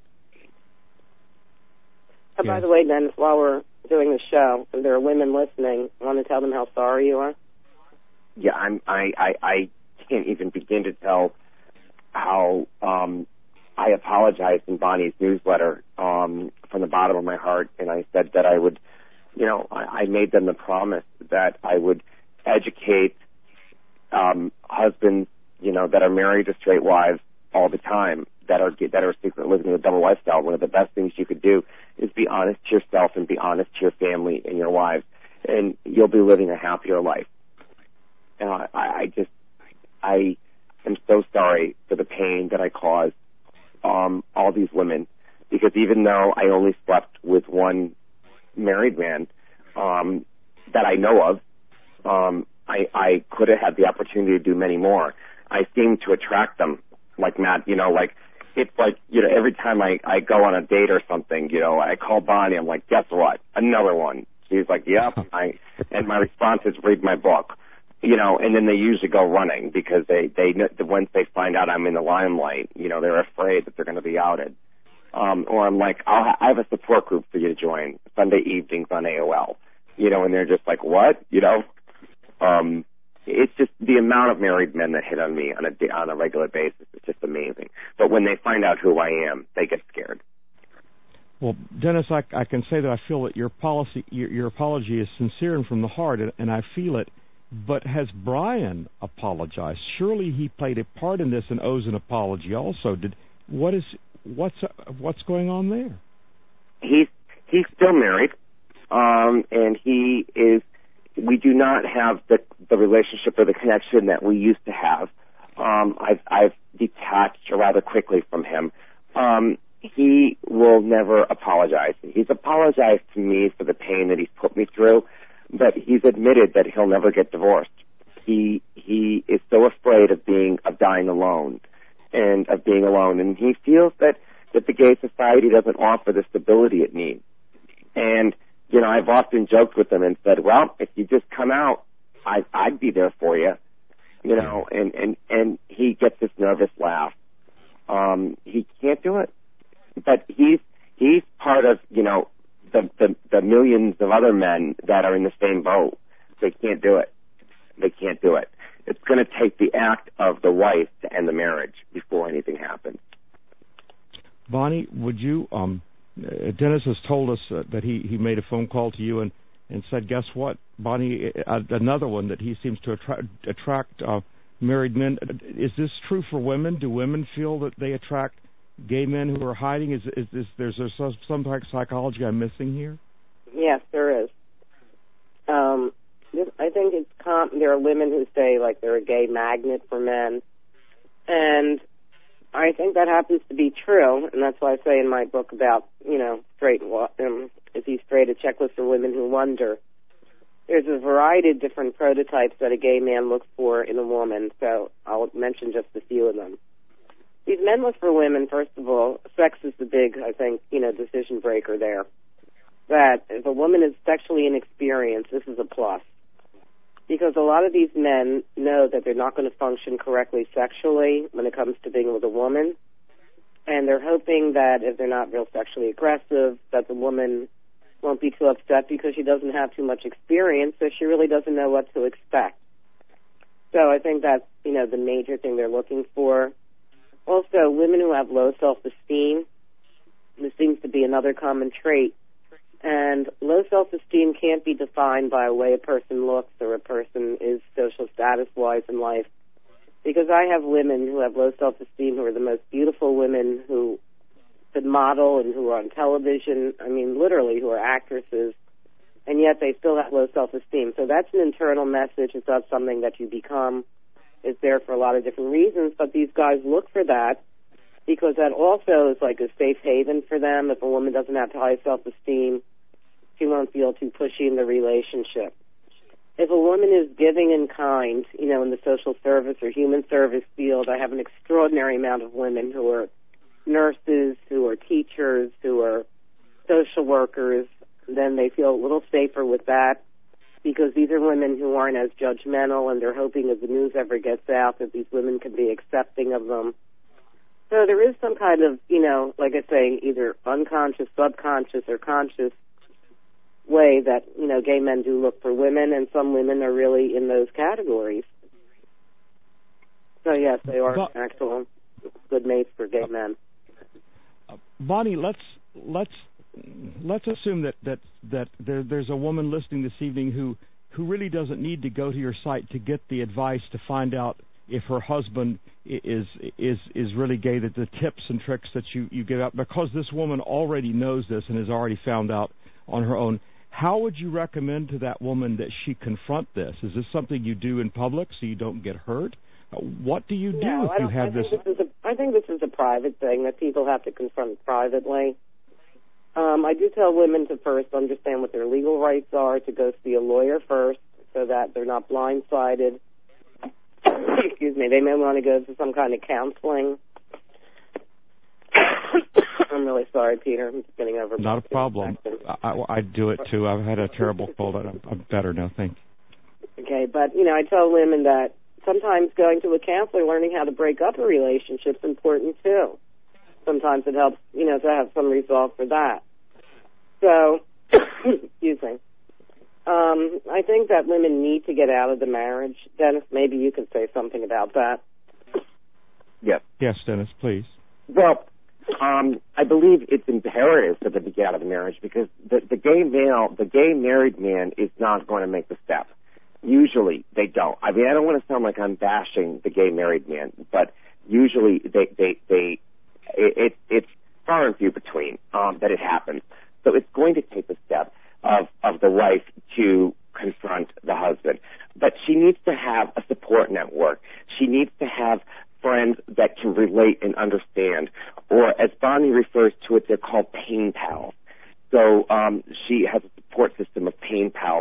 Oh, by the way, Dennis, while we're doing the show, if there are women listening, I want to tell them how sorry you are. Yeah, I'm, I, I, I can't even begin to tell how um, I apologized in Bonnie's newsletter um, from the bottom of my heart, and I said that I would, you know, I, I made them the promise that I would educate um, husbands, you know, that are married to straight wives all the time, that are that are secretly living a double lifestyle. One of the best things you could do is be honest to yourself and be honest to your family and your wives, and you'll be living a happier life. Uh, I, I just, I am so sorry for the pain that I caused um, all these women, because even though I only slept with one married man um, that I know of, um, I, I could have had the opportunity to do many more. I seem to attract them like mad, you know, like, it's like, you know, every time I, I go on a date or something, you know, I call Bonnie, I'm like, guess what? Another one. She's like, yep. I, and my response is, read my book. You know, and then they usually go running because they, they, once they find out I'm in the limelight, you know, they're afraid that they're going to be outed. Um, or I'm like, I'll ha- I have a support group for you to join, Sunday evenings on A O L. You know, and they're just like, what? You know, um, it's just the amount of married men that hit on me on a, on a regular basis is just amazing. But when they find out who I am, they get scared. Well, Dennis, I, I can say that I feel that your policy, your, your apology is sincere and from the heart, and, and I feel it. But has Brian apologized? Surely he played a part in this and owes an apology also. Did what is what's uh, what's going on there? He's he's still married, um, and he is. We do not have the the relationship or the connection that we used to have. Um, I've I've detached rather quickly from him. Um, he will never apologize. He's apologized to me for the pain that he's put me through, but he's admitted that he'll never get divorced. He he is so afraid of being of dying alone and of being alone, and he feels that, that the gay society doesn't offer the stability it needs. And you know, I've often joked with him and said, "Well, if you just come out, I, I'd be there for you." You know, and and and he gets this nervous laugh. Um, he can't do it, but he's he's part of you know. The, the the millions of other men that are in the same boat. They can't do it. They can't do it. It's going to take the act of the wife to end the marriage before anything happens. Bonnie, would you, um, Dennis has told us uh, that he, he made a phone call to you and, and said, guess what, Bonnie, uh, another one that he seems to attract, attract uh, married men. Is this true for women? Do women feel that they attract gay men who are hiding? Is, is, is there's there some, some type of psychology I'm missing here? Yes, there is. Um, this, I think it's com- there are women who say like they're a gay magnet for men, and I think that happens to be true, and that's why I say in my book about you know straight um, is he straight, a checklist for women who wonder. There's a variety of different prototypes that a gay man looks for in a woman, so I'll mention just a few of them. These men look for women, first of all, sex is the big, I think, you know, decision breaker there. That if a woman is sexually inexperienced, this is a plus. Because a lot of these men know that they're not going to function correctly sexually when it comes to being with a woman. And they're hoping that if they're not real sexually aggressive, that the woman won't be too upset because she doesn't have too much experience, so she really doesn't know what to expect. So I think that's, you know, the major thing they're looking for. Also, women who have low self-esteem, this seems to be another common trait. And low self-esteem can't be defined by a way a person looks or a person is social status-wise in life. Because I have women who have low self-esteem who are the most beautiful women who could model and who are on television, I mean, literally, who are actresses, and yet they still have low self-esteem. So that's an internal message. It's not something that you become. It's there for a lot of different reasons, but these guys look for that because that also is like a safe haven for them. If a woman doesn't have high self-esteem, she won't feel too pushy in the relationship. If a woman is giving and kind, you know, in the social service or human service field, I have an extraordinary amount of women who are nurses, who are teachers, who are social workers. Then they feel a little safer with that, because these are women who aren't as judgmental, and they're hoping if the news ever gets out that these women can be accepting of them. So there is some kind of, you know, like I say, either unconscious, subconscious, or conscious way that, you know, gay men do look for women, and some women are really in those categories. So, yes, they are but, actual good mates for gay men. Uh, Bonnie, let's let's let's assume that that that there, there's a woman listening this evening who who really doesn't need to go to your site to get the advice to find out if her husband is is is really gay. That the tips and tricks that you you give out, because this woman already knows this and has already found out on her own. How would you recommend to that woman that she confront this? Is this something you do in public so you don't get hurt? What do you do no, if you have I this? Think this is a, I think this is a private thing that people have to confront privately. Um, I do tell women to first understand what their legal rights are, to go see a lawyer first so that they're not blindsided. Excuse me. They may want to go to some kind of counseling. I'm really sorry, Peter. I'm just getting over. Not a problem. I, I do it too. I've had a terrible cold. I'm, I'm better now. Thank you. Okay, but you know, I tell women that sometimes going to a counselor, learning how to break up a relationship is important too. Sometimes it helps, you know, to have some resolve for that. So, excuse me. Um, I think that women need to get out of the marriage. Dennis, maybe you could say something about that. Yes. Yes, Dennis, please. Well, um, I believe it's imperative for them to get out of the marriage because the, the gay male, the gay married man is not going to make the step. Usually they don't. I mean, I don't want to sound like I'm bashing the gay married man, but usually they, they, they, it, it it's far and few between, um, that it happens. So it's going to take the step of, of the wife to confront the husband. But she needs to have a support network. She needs to have friends that can relate and understand, or as Bonnie refers to it, they're called pain pals. So um, she has a support system of pain pals.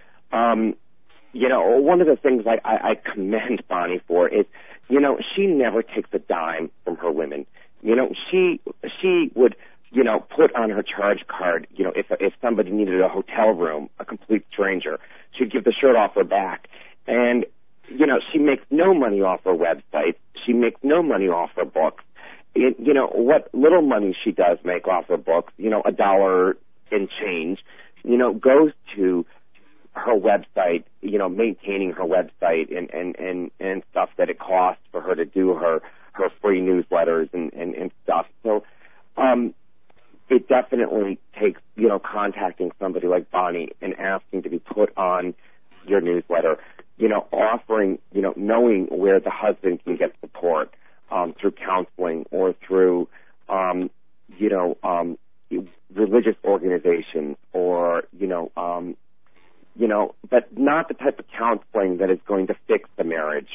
Um, you know, one of the things I, I, I commend Bonnie for is, you know, she never takes a dime from her women. You know, she she would, you know, put on her charge card, you know, if if somebody needed a hotel room, a complete stranger, she'd give the shirt off her back. And you know, she makes no money off her website. She makes no money off her books. It, you know, what little money she does make off her books, you know, a dollar and change, you know, goes to her website, you know, maintaining her website and, and, and, and stuff that it costs for her to do her, her free newsletters and, and, and stuff. So, um, it definitely takes, you know, contacting somebody like Bonnie and asking to be put on your newsletter. You know, offering, you know, knowing where the husband can get support um, through counseling or through, um, you know, um, religious organizations or, you know, um, you know, but not the type of counseling that is going to fix the marriage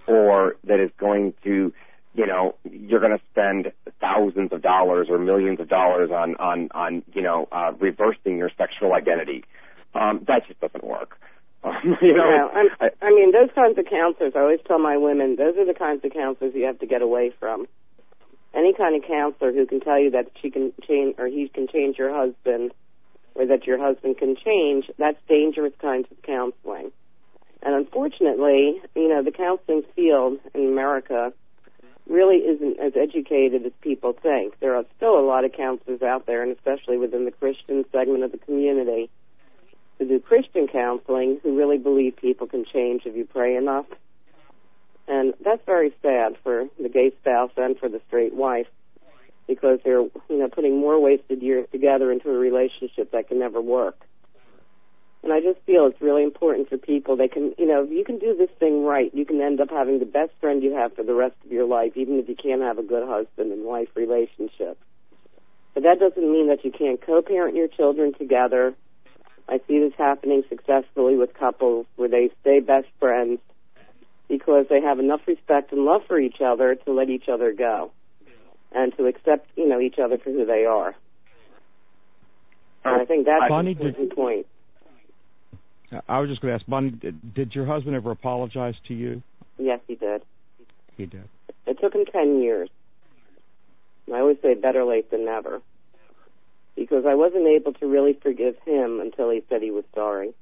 or that is going to, you know, you're going to spend thousands of dollars or millions of dollars on, on, on you know, uh, reversing your sexual identity. Um, that just doesn't work. Um, you know, yeah, I, I mean, those kinds of counselors, I always tell my women, those are the kinds of counselors you have to get away from. Any kind of counselor who can tell you that she can change or he can change your husband or that your husband can change, that's dangerous kinds of counseling. And unfortunately, you know, the counseling field in America really isn't as educated as people think. There are still a lot of counselors out there, and especially within the Christian segment of the community, who do Christian counseling, who really believe people can change if you pray enough. And that's very sad for the gay spouse and for the straight wife, because they're, you know, putting more wasted years together into a relationship that can never work. And I just feel it's really important for people. They can, you know, if you can do this thing right, you can end up having the best friend you have for the rest of your life, even if you can't have a good husband and wife relationship. But that doesn't mean that you can't co-parent your children together. I see this happening successfully with couples where they stay best friends because they have enough respect and love for each other to let each other go and to accept, you know, each other for who they are. And I think that's Bonnie, an important did, point. I was just going to ask, Bonnie, did, did your husband ever apologize to you? Yes, he did. He did. It took him ten years. And I always say better late than never, because I wasn't able to really forgive him until he said he was sorry.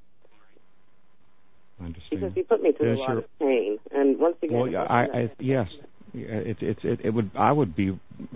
I understand. Because he put me through yeah, a lot sure. of pain. And once again, well, yeah, I, I, yes, it, it, it, it would. I would be,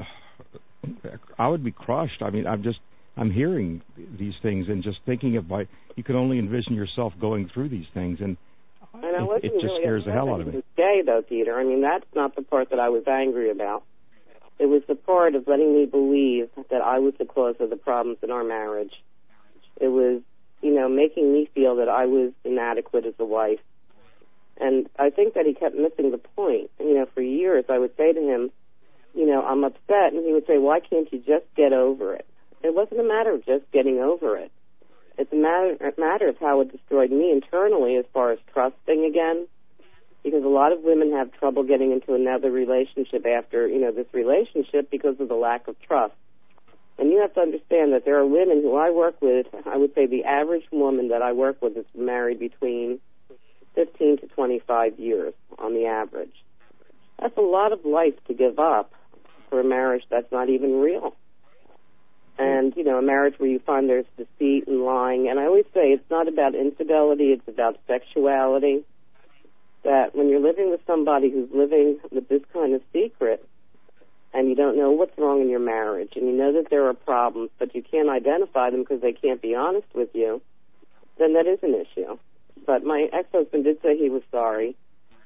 I would be crushed. I mean, I'm just, I'm hearing these things and just thinking of why you can only envision yourself going through these things, and, and I it, wasn't it just really scares the hell out of me. He was gay, though, Peter. I mean, that's not the part that I was angry about. It was the part of letting me believe that I was the cause of the problems in our marriage. It was, you know, making me feel that I was inadequate as a wife. And I think that he kept missing the point. And, you know, for years I would say to him, you know, I'm upset. And he would say, why can't you just get over it? It wasn't a matter of just getting over it. It's a matter, a matter of how it destroyed me internally as far as trusting again. Because a lot of women have trouble getting into another relationship after, you know, this relationship because of the lack of trust. And you have to understand that there are women who I work with, I would say the average woman that I work with is married between fifteen to twenty-five years on the average. That's a lot of life to give up for a marriage that's not even real. And, you know, a marriage where you find there's deceit and lying. And I always say it's not about infidelity, it's about sexuality. That when you're living with somebody who's living with this kind of secret and you don't know what's wrong in your marriage and you know that there are problems but you can't identify them because they can't be honest with you, then that is an issue. But my ex-husband did say he was sorry,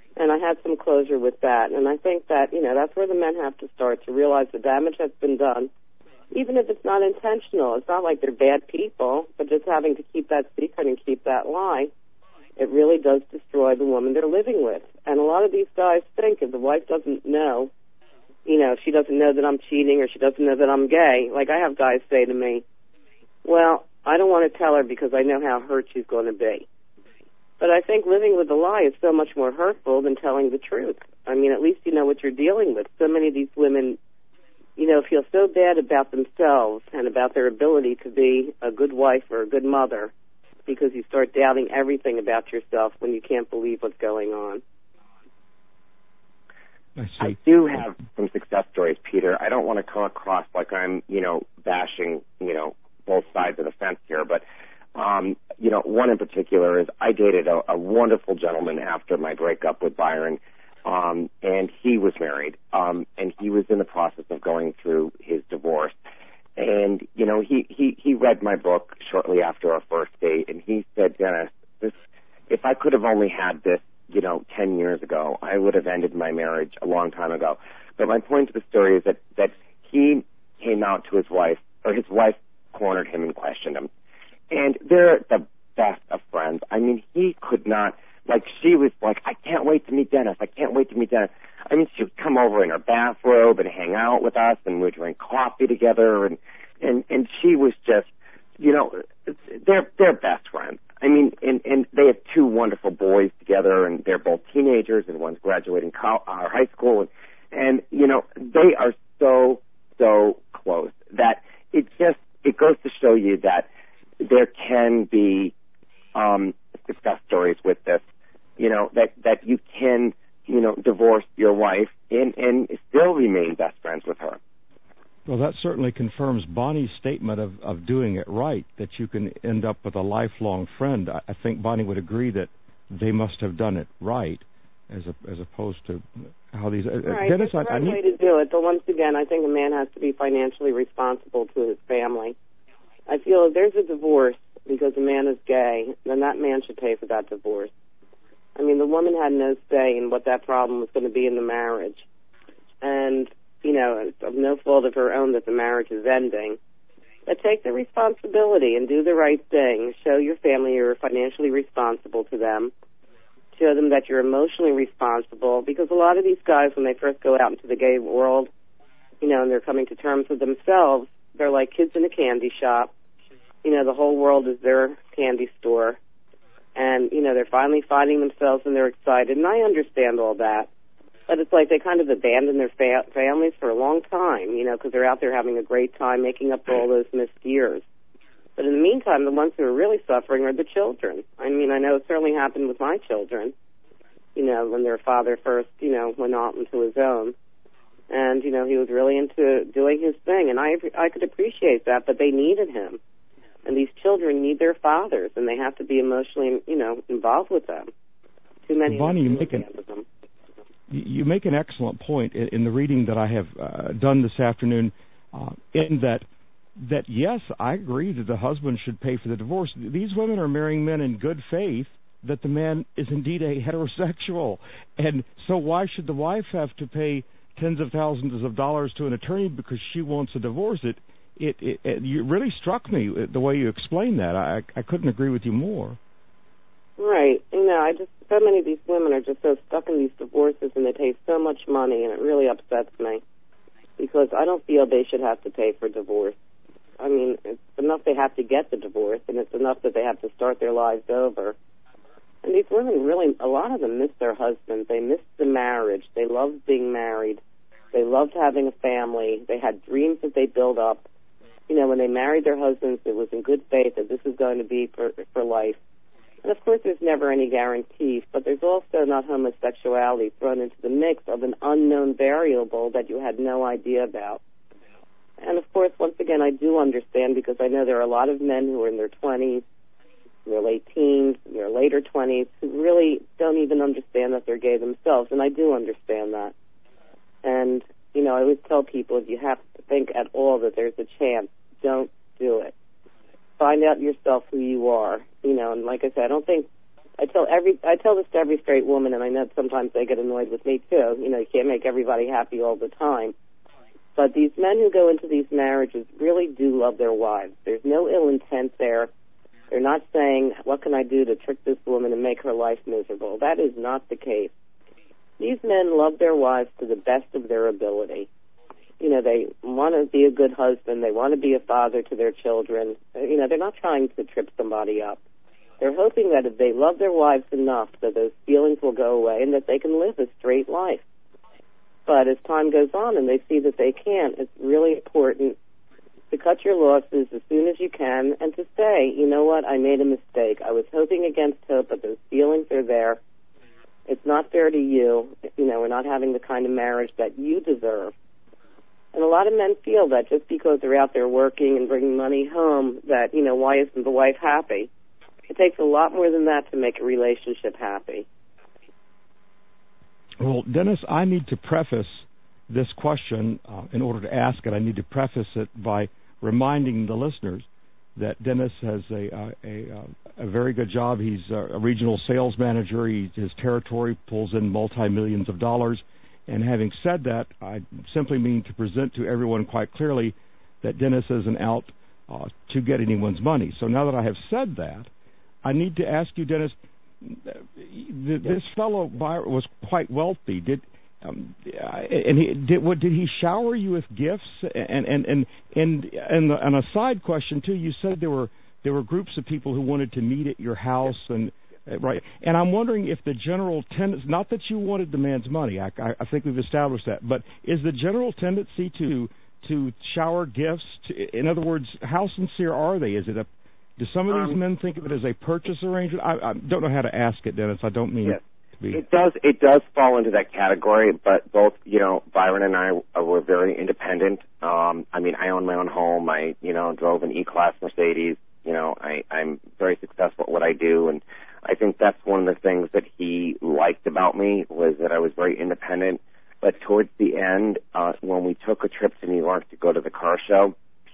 And I had some closure with that. And I think that, you know, that's where the men have to start, to realize the damage that's been done. Even if it's not intentional, it's not like they're bad people, but just having to keep that secret and keep that lie, it really does destroy the woman they're living with. And a lot of these guys think if the wife doesn't know, you know, if she doesn't know that I'm cheating or she doesn't know that I'm gay, like I have guys say to me, well, I don't want to tell her because I know how hurt she's going to be. But I think living with a lie is so much more hurtful than telling the truth. I mean, at least you know what you're dealing with. So many of these women, you know, feel so bad about themselves and about their ability to be a good wife or a good mother because you start doubting everything about yourself when you can't believe what's going on. I see. I do have some success stories, Peter. I don't want to come across like I'm, you know, bashing, you know, both sides of the fence here, but Um, you know, one in particular is I dated a, a wonderful gentleman after my breakup with Byron, um, and he was married, um, and he was in the process of going through his divorce. And, you know, he, he, he read my book shortly after our first date, and he said, Dennis, this, if I could have only had this, you know, ten years ago, I would have ended my marriage a long time ago. But my point to the story is that, that he came out to his wife, or his wife cornered him and questioned him. And they're the best of friends. I mean, he could not, like, she was like, I can't wait to meet Dennis. I can't wait to meet Dennis. I mean, she would come over in her bathrobe and hang out with us, and we'd drink coffee together, and, and, and she was just, you know, they're, they're best friends. I mean, and, and they have two wonderful boys together, and they're both teenagers, and one's graduating co- uh, high school, and, and, you know, they are so, so close that it just, it goes to show you that there can be um, success stories with this, you know, that, that you can, you know, divorce your wife and, and still remain best friends with her. Well, that certainly confirms Bonnie's statement of, of doing it right, that you can end up with a lifelong friend. I, I think Bonnie would agree that they must have done it right, as a, as opposed to how these... Uh, right, Dennis, that's the I, right I need... way to do it. But once again, I think a man has to be financially responsible to his family. I feel if there's a divorce because a man is gay, then that man should pay for that divorce. I mean, the woman had no say in what that problem was going to be in the marriage. And, you know, it's of no fault of her own that the marriage is ending. But take the responsibility and do the right thing. Show your family you're financially responsible to them. Show them that you're emotionally responsible. Because a lot of these guys, when they first go out into the gay world, you know, and they're coming to terms with themselves, they're like kids in a candy shop. You know, the whole world is their candy store. And, you know, they're finally finding themselves and they're excited. And I understand all that. But it's like they kind of abandon their fa- families for a long time, you know, because they're out there having a great time making up for all those missed years. But in the meantime, the ones who are really suffering are the children. I mean, I know it certainly happened with my children, you know, when their father first, you know, went out into his own. And, you know, he was really into doing his thing. And I, I could appreciate that, but they needed him. And these children need their fathers, and they have to be emotionally, you know, involved with them. Too many Bonnie, you make, an, them. you make an excellent point in, in the reading that I have uh, done this afternoon, uh, in that, that, yes, I agree that the husband should pay for the divorce. These women are marrying men in good faith that the man is indeed a heterosexual. And so why should the wife have to pay tens of thousands of dollars to an attorney because she wants a divorce? It It, it, it you really struck me the way you explained that. I, I couldn't agree with you more. Right. You know, I just, so many of these women are just so stuck in these divorces and they pay so much money, and it really upsets me because I don't feel they should have to pay for divorce. I mean, it's enough they have to get the divorce, and it's enough that they have to start their lives over. And these women really, a lot of them miss their husbands. They miss the marriage. They loved being married. They loved having a family. They had dreams that they built up. You know, when they married their husbands, it was in good faith that this is going to be for, for life. And, of course, there's never any guarantees, but there's also not homosexuality thrown into the mix of an unknown variable that you had no idea about. And, of course, once again, I do understand because I know there are a lot of men who are in their twenties, in their late teens, in their later twenties, who really don't even understand that they're gay themselves, and I do understand that. And, you know, I always tell people if you have to think at all that there's a chance, don't do it. Find out yourself who you are, you know, and like I said, I don't think I tell every I tell this to every straight woman, and I know sometimes they get annoyed with me too. You know, you can't make everybody happy all the time. But these men who go into these marriages really do love their wives. There's no ill intent there. They're not saying, what can I do to trick this woman and make her life miserable? That is not the case. These men love their wives to the best of their ability. You know, they want to be a good husband. They want to be a father to their children. You know, they're not trying to trip somebody up. They're hoping that if they love their wives enough, that those feelings will go away and that they can live a straight life. But as time goes on and they see that they can't, it's really important to cut your losses as soon as you can and to say, you know what, I made a mistake. I was hoping against hope, but those feelings are there. It's not fair to you. You know, we're not having the kind of marriage that you deserve. And a lot of men feel that just because they're out there working and bringing money home, that, you know, why isn't the wife happy? It takes a lot more than that to make a relationship happy. Well, Dennis, I need to preface this question. Uh, in order to ask it, I need to preface it by reminding the listeners that Dennis has a uh, a, uh, a very good job. He's a regional sales manager. He, his territory pulls in multi-millions of dollars. And having said that, I simply mean to present to everyone quite clearly that Dennis isn't out uh, to get anyone's money. So now that I have said that, I need to ask you, Dennis, this fellow was quite wealthy. Did um, and he did what? Did he shower you with gifts? And and and and and, the, and a side question too. You said there were there were groups of people who wanted to meet at your house, and right. And I'm wondering if the general tendency, not that you wanted the man's money, I, I, I think we've established that, but is the general tendency to to shower gifts? To, in other words, how sincere are they? Is it a Do some of these um, men think of it as a purchase arrangement? I, I don't know how to ask it, Dennis. I don't mean yes. to be. It does. It does fall into that category. But both, you know, Byron and I were very independent. Um, I mean, I own my own home. I, you know, drove an E-Class Mercedes. You know, I, I'm very successful at what I do, and I think that's one of the things that he liked about me was that I was very independent. But towards the end, uh, when we took a trip to New York to go to the car show,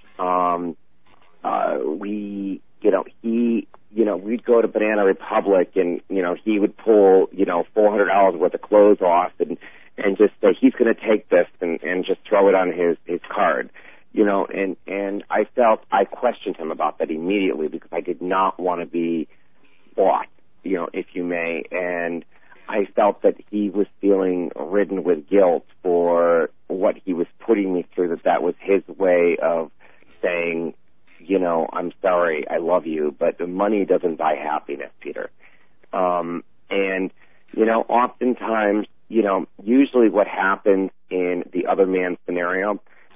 um, uh, we. You know, he, you know, we'd go to Banana Republic and, you know, he would pull, you know, four hundred dollars worth of clothes off and, and just say, he's going to take this and, and just throw it on his, his card, you know, and, and I felt, I questioned him about that immediately because I did not want to be bought, you know, if you may. And I felt that he was feeling ridden with guilt for what he was putting me through, that that was his way of saying, you know, I'm sorry, I love you, but the money doesn't buy happiness, Peter. Um, and, you know, oftentimes, you know, usually what happens in the other man's scenario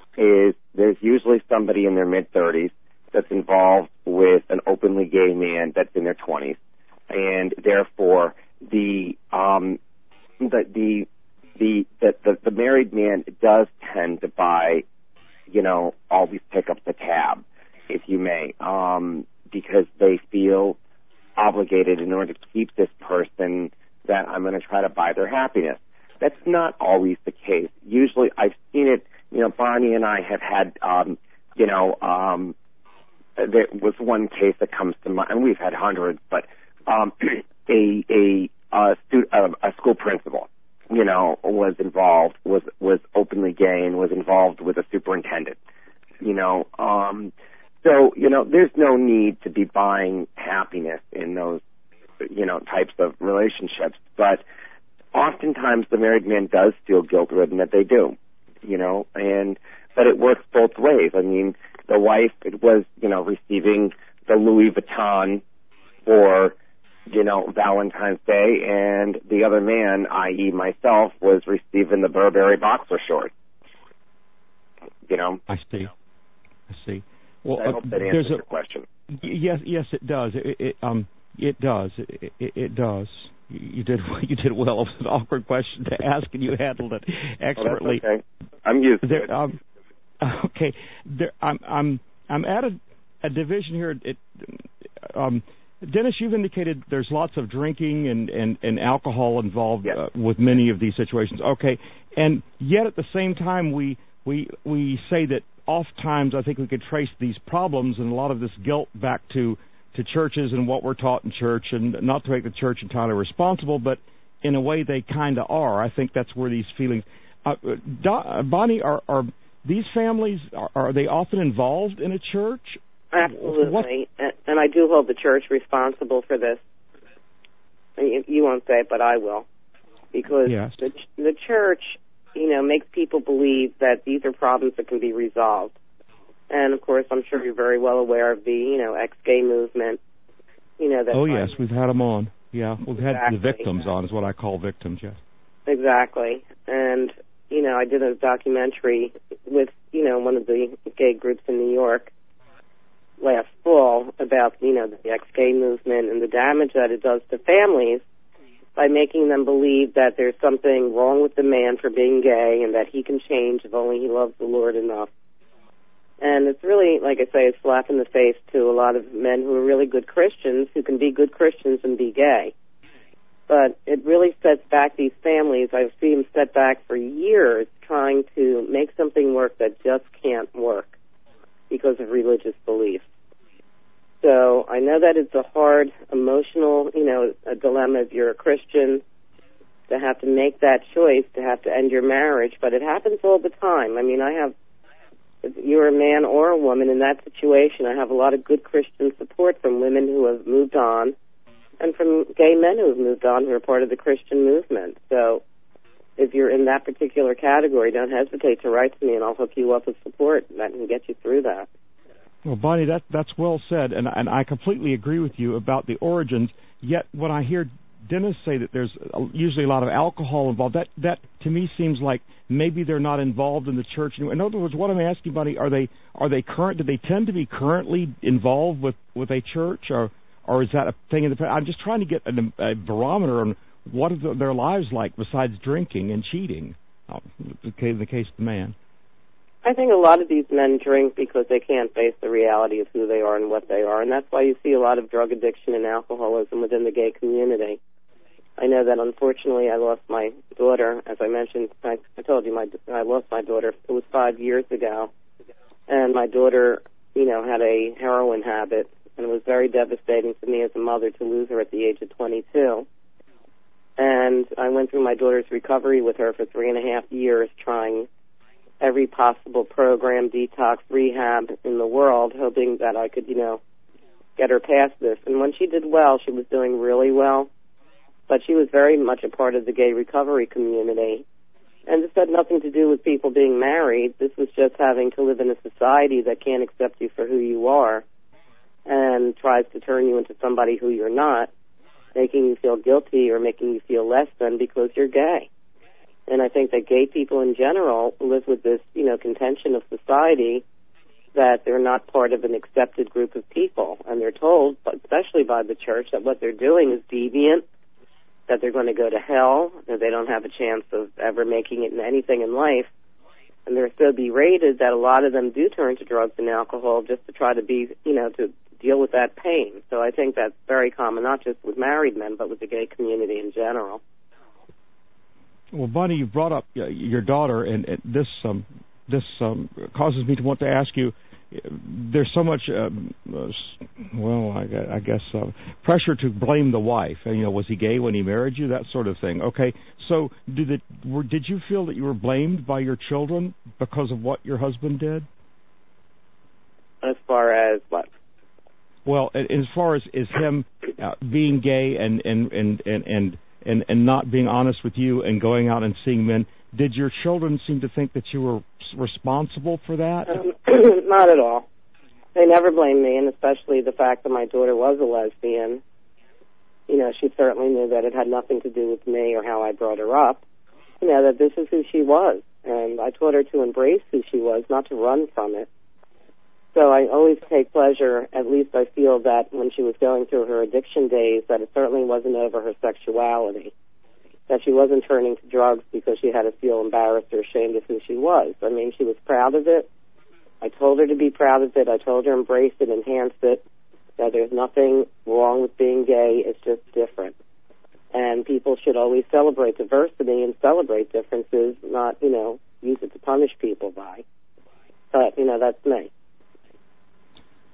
is there's usually somebody in their mid-thirties that's involved with an openly gay man that's in their twenties. And therefore, the, um, the, the, the, the, the, the married man does tend to buy, you know, always pick up the tab, if you may, um, because they feel obligated in order to keep this person that I'm going to try to buy their happiness. That's not always the case. Usually I've seen it, you know, Bonnie and I have had, um, you know, um, there was one case that comes to mind, and we've had hundreds, but um, a, a, a, stu- a, a school principal, you know, was involved, was, was openly gay and was involved with a superintendent, you know, um, So, you know, there's no need to be buying happiness in those, you know, types of relationships. But oftentimes the married man does feel guilt-ridden that they do, you know, and but it works both ways. I mean, the wife it was, you know, receiving the Louis Vuitton for, you know, Valentine's Day, and the other man, that is myself, was receiving the Burberry boxer shorts. You know? I see. I see. Well, I hope that answers a, your question. Yes, yes, it does. It, it um, it does. It, it, it does. You did. You did well. It was an awkward question to ask, and you handled it expertly. Oh, that's okay. I'm used to there, it. Um, okay. There, I'm. I'm. I'm at a, a division here. It, um, Dennis, you've indicated there's lots of drinking and, and, and alcohol involved yes. uh, with many of these situations. Okay, and yet at the same time, we we we say that oft times I think we could trace these problems and a lot of this guilt back to to churches and what we're taught in church, and not to make the church entirely responsible, but in a way they kind of are. I think that's where these feelings... Uh, Do, Bonnie, are, are these families, are, are they often involved in a church? Absolutely. What? And, and I do hold the church responsible for this. You, you won't say it, but I will. Because yes. the, the church, you know, makes people believe that these are problems that can be resolved. And, of course, I'm sure you're very well aware of the, you know, ex-gay movement. You know, that oh, yes, we've had them on. Yeah, we've exactly. had the victims on, is what I call victims, yes. Exactly. And, you know, I did a documentary with, you know, one of the gay groups in New York last fall about, you know, the ex-gay movement and the damage that it does to families by making them believe that there's something wrong with the man for being gay and that he can change if only he loves the Lord enough. And it's really, like I say, a slap in the face to a lot of men who are really good Christians, who can be good Christians and be gay. But it really sets back these families. I've seen them set back for years trying to make something work that just can't work because of religious beliefs. So I know that it's a hard, emotional, you know, a dilemma if you're a Christian to have to make that choice, to have to end your marriage, but it happens all the time. I mean, I have... if you're a man or a woman in that situation, I have a lot of good Christian support from women who have moved on and from gay men who have moved on who are part of the Christian movement. So if you're in that particular category, don't hesitate to write to me and I'll hook you up with support that can get you through that. Well, Bonnie, that, that's well said, and, and I completely agree with you about the origins, yet when I hear Dennis say that there's usually a lot of alcohol involved, that, that to me seems like maybe they're not involved in the church. In other words, what I'm asking, Bonnie, are they are they current? Do they tend to be currently involved with, with a church, or or is that a thing in the past? I'm just trying to get a, a barometer on what are their lives like besides drinking and cheating. Okay, in the case of the man, I think a lot of these men drink because they can't face the reality of who they are and what they are, and that's why you see a lot of drug addiction and alcoholism within the gay community. I know that unfortunately I lost my daughter, as I mentioned. I, I told you my I lost my daughter. It was five years ago, and my daughter, you know, had a heroin habit, and it was very devastating to me as a mother to lose her at the age of twenty-two. And I went through my daughter's recovery with her for three and a half years, trying every possible program, detox, rehab in the world, hoping that I could, you know, get her past this. And when she did well, she was doing really well. But she was very much a part of the gay recovery community. And this had nothing to do with people being married. This was just having to live in a society that can't accept you for who you are and tries to turn you into somebody who you're not, making you feel guilty or making you feel less than because you're gay. And I think that gay people in general live with this, you know, contention of society that they're not part of an accepted group of people. And they're told, especially by the church, that what they're doing is deviant, that they're going to go to hell, that they don't have a chance of ever making it in anything in life. And they're so berated that a lot of them do turn to drugs and alcohol just to try to be, you know, to deal with that pain. So I think that's very common, not just with married men, but with the gay community in general. Well, Bonnie, you brought up uh, your daughter, and, and this um, this um, causes me to want to ask you. There's so much, um, uh, well, I, I guess, uh, pressure to blame the wife. And, you know, was he gay when he married you? That sort of thing. Okay, so did it? Were, did you feel that you were blamed by your children because of what your husband did? As far as what? Well, as far as is him uh, being gay and and and and. and And, and not being honest with you and going out and seeing men, did your children seem to think that you were responsible for that? Um, not at all. They never blamed me, and especially the fact that my daughter was a lesbian. You know, she certainly knew that it had nothing to do with me or how I brought her up. You know, that this is who she was, and I taught her to embrace who she was, not to run from it. So I always take pleasure, at least I feel that when she was going through her addiction days, that it certainly wasn't over her sexuality, that she wasn't turning to drugs because she had to feel embarrassed or ashamed of who she was. I mean, she was proud of it. I told her to be proud of it. I told her embrace it, enhance it, that there's nothing wrong with being gay. It's just different. And people should always celebrate diversity and celebrate differences, not, you know, use it to punish people by. But, you know, that's me.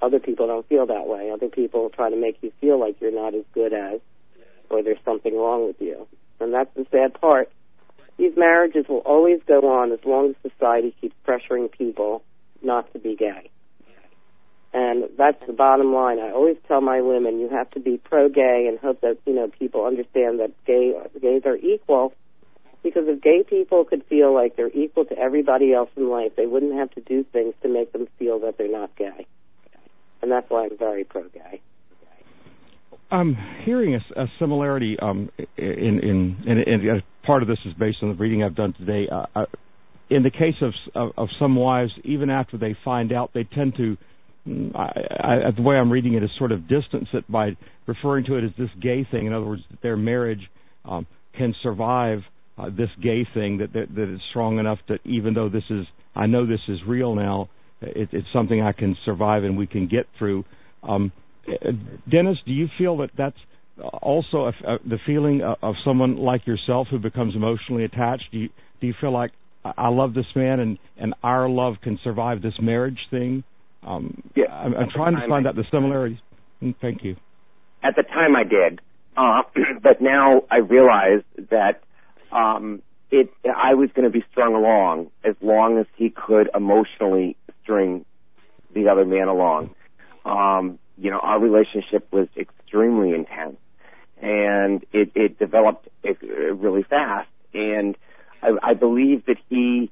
other people don't feel that way. Other people try to make you feel like you're not as good as, or there's something wrong with you. And that's the sad part. These marriages will always go on as long as society keeps pressuring people not to be gay. And that's the bottom line. I always tell my women, you have to be pro-gay and hope that, you know, people understand that gay gays are equal. Because if gay people could feel like they're equal to everybody else in life, they wouldn't have to do things to make them feel that they're not gay. And that's why I'm very pro-gay. I'm hearing a, a similarity um, in, in, in, in part of this is based on the reading I've done today. Uh, uh, in the case of, of of some wives, even after they find out, they tend to, I, I, the way I'm reading it is sort of distance it by referring to it as this gay thing. In other words, their marriage um, can survive uh, this gay thing, that, that that is strong enough that even though this is, I know this is real now, it, it's something I can survive and we can get through. Um, Dennis, do you feel that that's also a, a, the feeling of, of someone like yourself who becomes emotionally attached? Do you, do you feel like, I love this man and, and our love can survive this marriage thing? Um, yeah, I'm, I'm trying to find I, out the similarities. Thank you. At the time I did, uh, but now I realize that um, it. I was going to be strung along as long as he could emotionally string the other man along. Um, you know, our relationship was extremely intense, and it, it developed really fast. And I, I believe that he,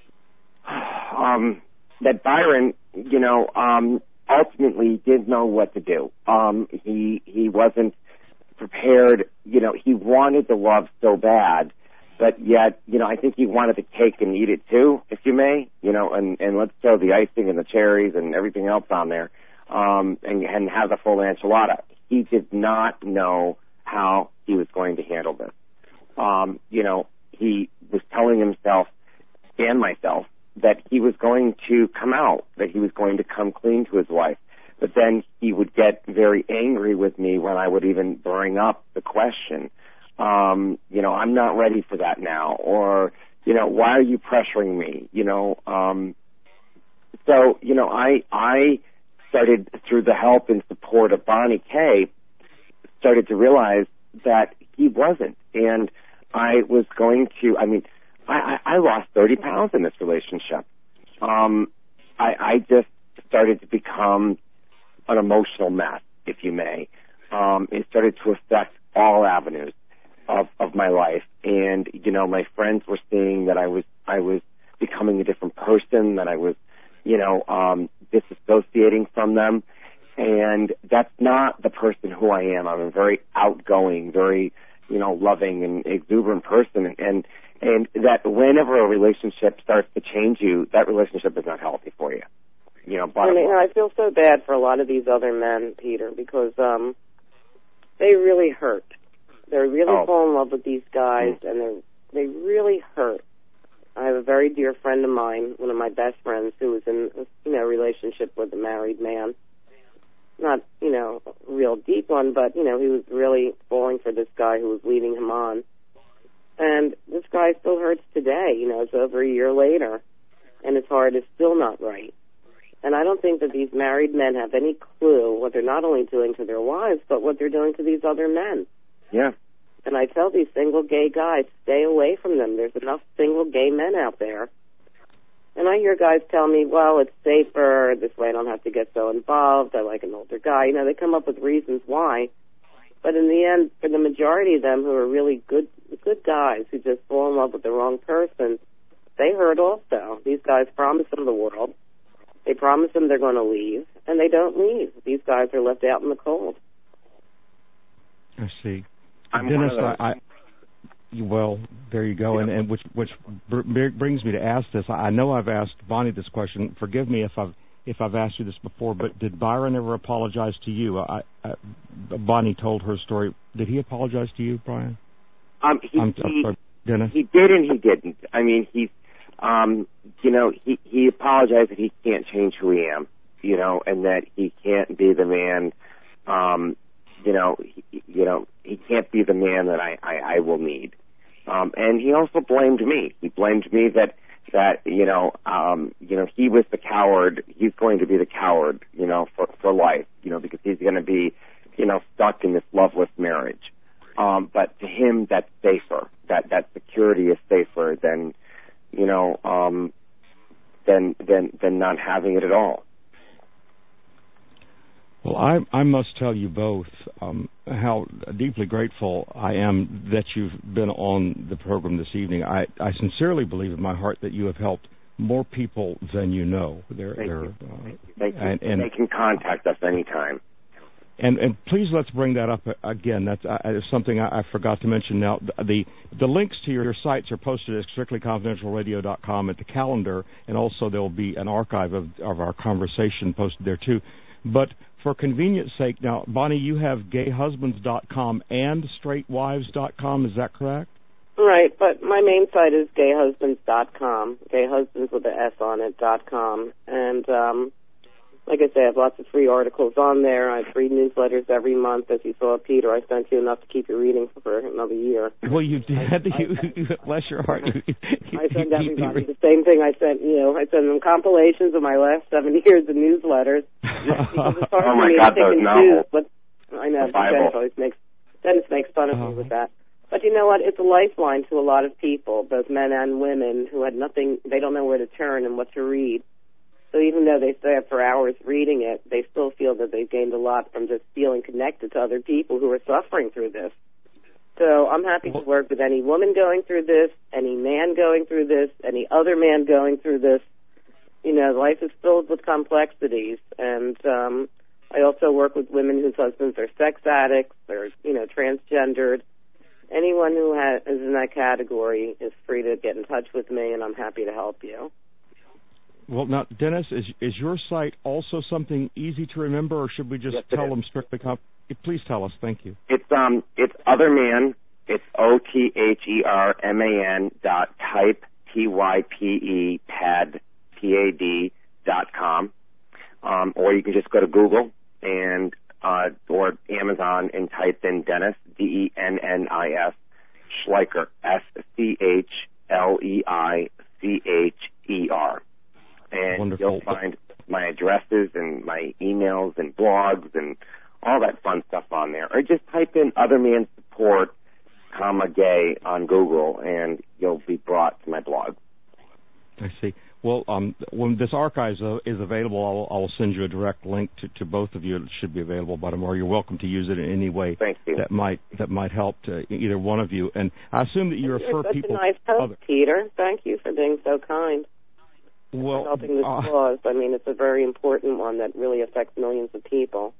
um, that Byron, you know, um, ultimately didn't know what to do. Um, he he wasn't prepared. You know, he wanted the love so bad, but yet, you know, I think he wanted the cake and eat it too, if you may. You know, and and let's throw the icing and the cherries and everything else on there. Um, and, and have the full enchilada. He did not know how he was going to handle this. Um, you know, he was telling himself and myself that he was going to come out, that he was going to come clean to his wife. But then he would get very angry with me when I would even bring up the question, um, you know, I'm not ready for that now, or, you know, why are you pressuring me? You know, um, so, you know, I, I, started, through the help and support of Bonnie Kay, started to realize that he wasn't. And I was going to, I mean, I, I, I lost thirty pounds in this relationship. Um, I, I just started to become an emotional mess, if you may. Um, it started to affect all avenues of, of my life. And, you know, my friends were seeing that I was, I was becoming a different person, that I was, you know, um, disassociating from them. And that's not the person who I am. I'm a very outgoing, very, you know, loving and exuberant person. And, and that whenever a relationship starts to change you, that relationship is not healthy for you. You know, I mean, I feel so bad for a lot of these other men, Peter, because, um, they really hurt. They really oh. fall in love with these guys, mm. and they they really hurt. I have a very dear friend of mine, one of my best friends, who was in a, you know, relationship with a married man. Not, you know, a real deep one, but, you know, he was really falling for this guy who was leading him on. And this guy still hurts today. You know, it's over a year later, and his heart is still not right. And I don't think that these married men have any clue what they're not only doing to their wives, but what they're doing to these other men. Yeah. And I tell these single gay guys, stay away from them. There's enough single gay men out there. And I hear guys tell me, well, it's safer, this way I don't have to get so involved, I like an older guy. You know, they come up with reasons why. But in the end, for the majority of them who are really good good guys who just fall in love with the wrong person, they hurt also. These guys promise them the world. They promise them they're going to leave, and they don't leave. These guys are left out in the cold. I see. I'm Dennis, one of those. I, I, well, there you go, and, and which which br- brings me to ask this. I know I've asked Bonnie this question. Forgive me if I've if I've asked you this before, but did Byron ever apologize to you? I, I, Bonnie told her story. Did he apologize to you, Brian? Um, he, I'm, he, I'm sorry, Dennis. He did and he didn't. I mean, he's, um, you know, he he apologized that he can't change who he am, you know, and that he can't be the man. Um, you know, he, you know, he can't be the man that I, I, I will need. Um, and he also blamed me. He blamed me that that, you know, um, you know, he was the coward. He's going to be the coward, you know, for, for life, you know, because he's going to be, you know, stuck in this loveless marriage. Um, but to him, that's safer. That, that security is safer than, you know, um, than, than, than not having it at all. Well, I, I must tell you both um, how deeply grateful I am that you've been on the program this evening. I, I sincerely believe in my heart that you have helped more people than you know. They're, Thank they're, you. Uh, Thank you. And, and, they can contact us anytime. And, and please let's bring that up again. That's uh, something I, I forgot to mention. Now, the the links to your sites are posted at strictly confidential radio dot com at the calendar, and also there will be an archive of, of our conversation posted there too. But for convenience sake, now, Bonnie, you have gay husbands dot com and straight wives dot com. Is that correct? Right, but my main site is gay husbands dot com, gayhusbands with an S on it, dot com. And um, like I say, I have lots of free articles on there. I have free newsletters every month. As you saw, Peter, I sent you enough to keep you reading for another year. Well, you did. I, you, you, bless your heart. I send everybody the same thing. I sent, you know, I send them compilations of my last seven years of newsletters. Because it's hard oh for my me God, to pick those and novels. choose. But I know Dennis always makes Dennis makes fun of uh, me with that. But you know what? It's a lifeline to a lot of people, both men and women, who had nothing. They don't know where to turn and what to read. So even though they stay up for hours reading it, they still feel that they've gained a lot from just feeling connected to other people who are suffering through this. So I'm happy to work with any woman going through this, any man going through this, any other man going through this. You know, life is filled with complexities. And um, I also work with women whose husbands are sex addicts, or, you know, transgendered. Anyone who has, is in that category is free to get in touch with me, and I'm happy to help you. Well, now, Dennis, is is your site also something easy to remember, or should we just yes, tell them strictly? Comp- Please tell us. Thank you. It's um, it's other man. It's O T H E R M A N dot type T Y P E pad P A D dot com, um, or you can just go to Google and uh, or Amazon and type in Dennis D E N N I S Schleicher S C H L E I C H E R. And Wonderful. You'll find my addresses and my emails and blogs and all that fun stuff on there. Or just type in Other Man Support, comma, gay on Google, and you'll be brought to my blog. I see. Well, um, when this archive is, uh, is available, I'll, I'll send you a direct link to, to both of you. It should be available by tomorrow. You're welcome to use it in any way Thank you. that might that might help to either one of you. And I assume that you You're refer such people. a nice host, other- Peter. Thank you for being so kind. Well, For helping this uh, cause. I mean, it's a very important one that really affects millions of people.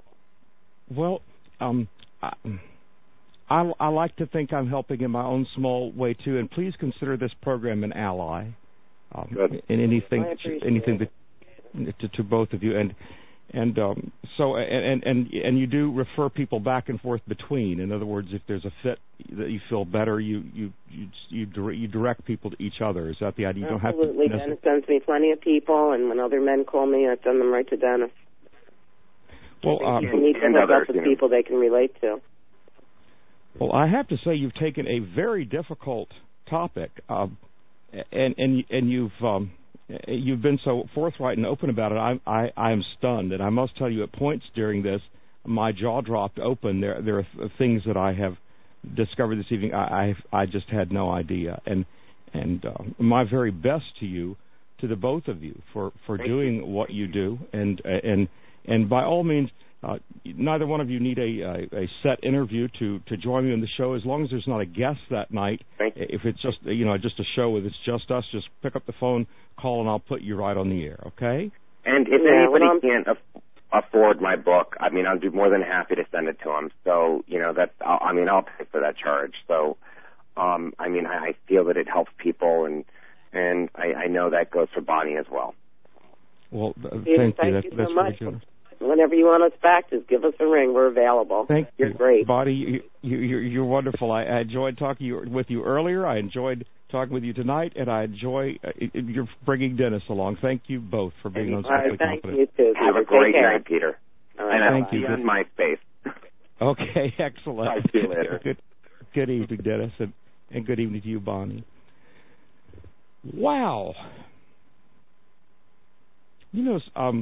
Well, um, I, I, I like to think I'm helping in my own small way too. And please consider this program an ally um, Good. in anything, I appreciate anything it. that to, to both of you. And and um, so and, and and you do refer people back and forth between. In other words, if there's a fit that you feel better, you you you you, dire- you direct people to each other. Is that the idea? You don't Absolutely. have to. Dennis sends me plenty of people, and when other men call me, I send them right to Dennis. Well, um, People need to and hook others, up with you know. people they can relate to. Well, I have to say you've taken a very difficult topic, uh, and and and you've um, you've been so forthright and open about it. I I I am stunned, and I must tell you, at points during this, my jaw dropped open. There there are th- things that I have discovered this evening I I, I just had no idea, and and uh, my very best to you, to the both of you, for for Thank doing you. what you do, and and and by all means. Uh, neither one of you need a, a, a set interview to, to join me on the show, as long as there's not a guest that night. Thank you. If it's just you know just a show with it's just us, just pick up the phone, call, and I'll put you right on the air. Okay? And if Yeah, anybody well, I'm- can't af- afford my book, I mean, I'll be more than happy to send it to them. So, you know, that's, I'll, I mean, I'll pay for that charge. So, um, I mean, I, I feel that it helps people, and and I, I know that goes for Bonnie as well. Well, uh, Peter, thank, thank you. That, you so that's much. really generous. Whenever you want us back, just give us a ring. We're available. Thank You're you, great. Bonnie. You, you, you're, you're wonderful. I, I enjoyed talking you, with you earlier. I enjoyed talking with you tonight, and I enjoy uh, you're bringing Dennis along. Thank you both for being on All right, Strictly thank Confidential. you too. Have Peter. a great Take care. night, Peter. All right, And I'll Thank see you. you on MySpace. Okay, excellent. Talk to you later. Good, good evening, Dennis, and, and good evening to you, Bonnie. Wow. You know, um,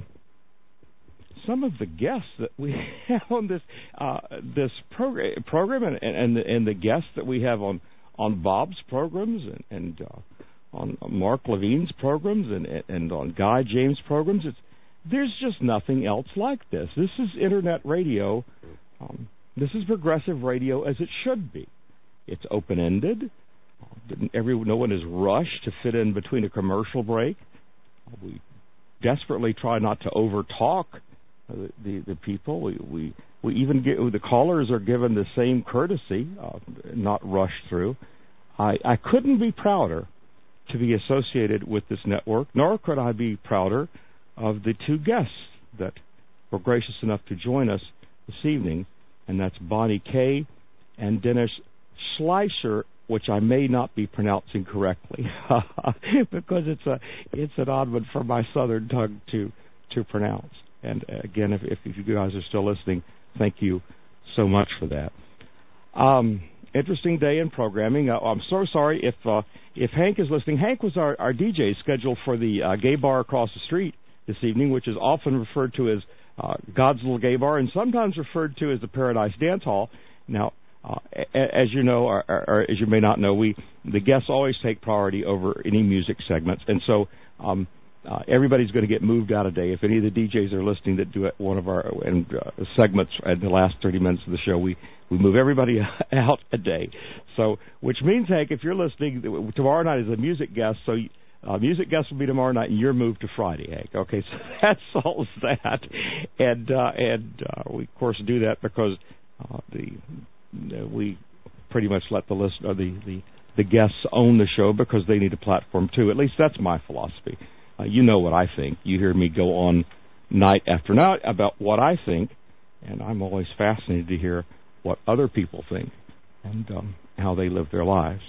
some of the guests that we have on this uh, this progr- program, and and the, and the guests that we have on, on Bob's programs and, and uh, on Mark Levine's programs and and on Guy James' programs, it's there's just nothing else like this. This is internet radio. Um, this is progressive radio as it should be. It's open-ended. Every, no one is rushed to fit in between a commercial break. We desperately try not to overtalk the, the, the people. We, we we even get the callers are given the same courtesy, uh, not rushed through. I, I couldn't be prouder to be associated with this network, nor could I be prouder of the two guests that were gracious enough to join us this evening, and that's Bonnie Kay and Dennis Schleicher, which I may not be pronouncing correctly because it's a it's an odd one for my southern tongue to to pronounce. And again, if, if you guys are still listening, thank you so much for that. Um, interesting day in programming. Uh, I'm so sorry if uh, if Hank is listening. Hank was our, our D J scheduled for the uh, gay bar across the street this evening, which is often referred to as uh, God's Little Gay Bar and sometimes referred to as the Paradise Dance Hall. Now, Uh, as you know, or, or as you may not know, we the guests always take priority over any music segments, and so um, uh, everybody's going to get moved out a day. If any of the D Js are listening that do one of our and, uh, segments in the last thirty minutes of the show, we, we move everybody out a day. So, which means, Hank, if you're listening, tomorrow night is a music guest, so uh, music guest will be tomorrow night, and you're moved to Friday, Hank. Okay, so that solves that, and uh, and uh, we of course do that because uh, the we pretty much let the list or the, the, the guests own the show because they need a platform too. At least that's my philosophy. Uh, you know what I think. You hear me go on night after night about what I think, and I'm always fascinated to hear what other people think and um, how they live their lives.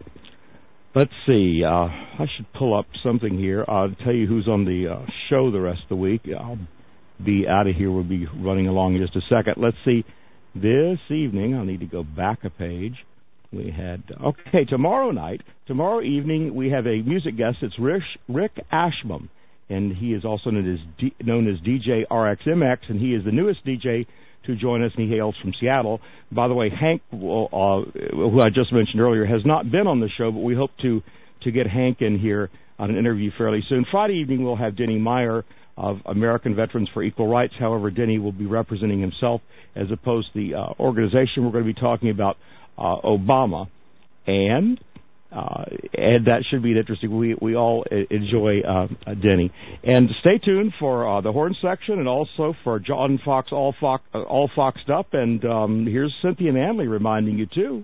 Let's see. Uh, I should pull up something here. I'll tell you who's on the uh, show the rest of the week. I'll be out of here. We'll be running along in just a second. Let's see. This evening, I'll need to go back a page. We had, okay, tomorrow night, tomorrow evening, we have a music guest. It's Rick, Rick Ashbom, and he is also known as, D, known as D J R X M X, and he is the newest D J to join us, and he hails from Seattle. By the way, Hank, will, uh, who I just mentioned earlier, has not been on the show, but we hope to, to get Hank in here on an interview fairly soon. Friday evening, we'll have Denny Meyer of American Veterans for Equal Rights. However, Denny will be representing himself as opposed to the uh, organization. We're going to be talking about uh, Obama, and uh, and that should be interesting. We we all enjoy uh, Denny. And stay tuned for uh, the horn section and also for John Fox, all, Fox, uh, all Foxed Up. And um, here's Cynthia Manley reminding you, too.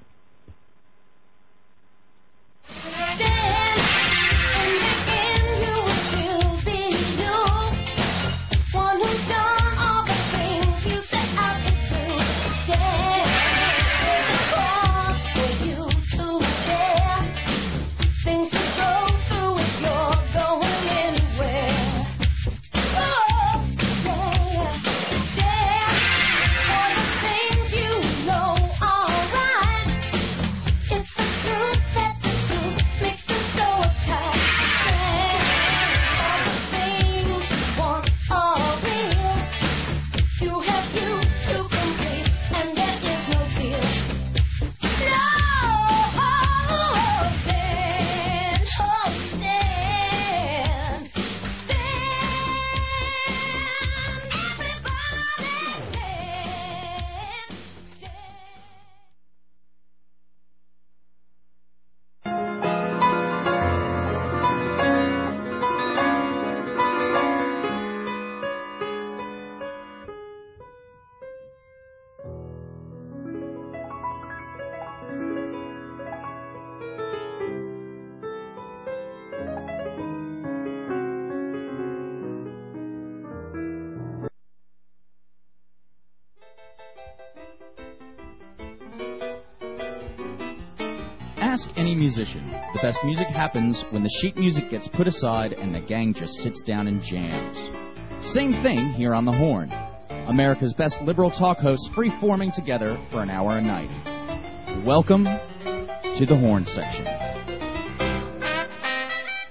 Ask any musician. The best music happens when the sheet music gets put aside and the gang just sits down and jams. Same thing here on The Horn. America's best liberal talk hosts free-forming together for an hour a night. Welcome to The Horn Section.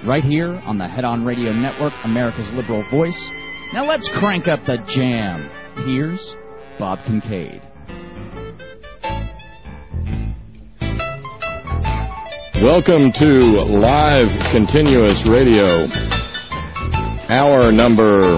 right here on the Head On Radio Network, America's liberal voice. Now let's crank up the jam. Here's Bob Kincaid. Welcome to Live Continuous Radio, hour number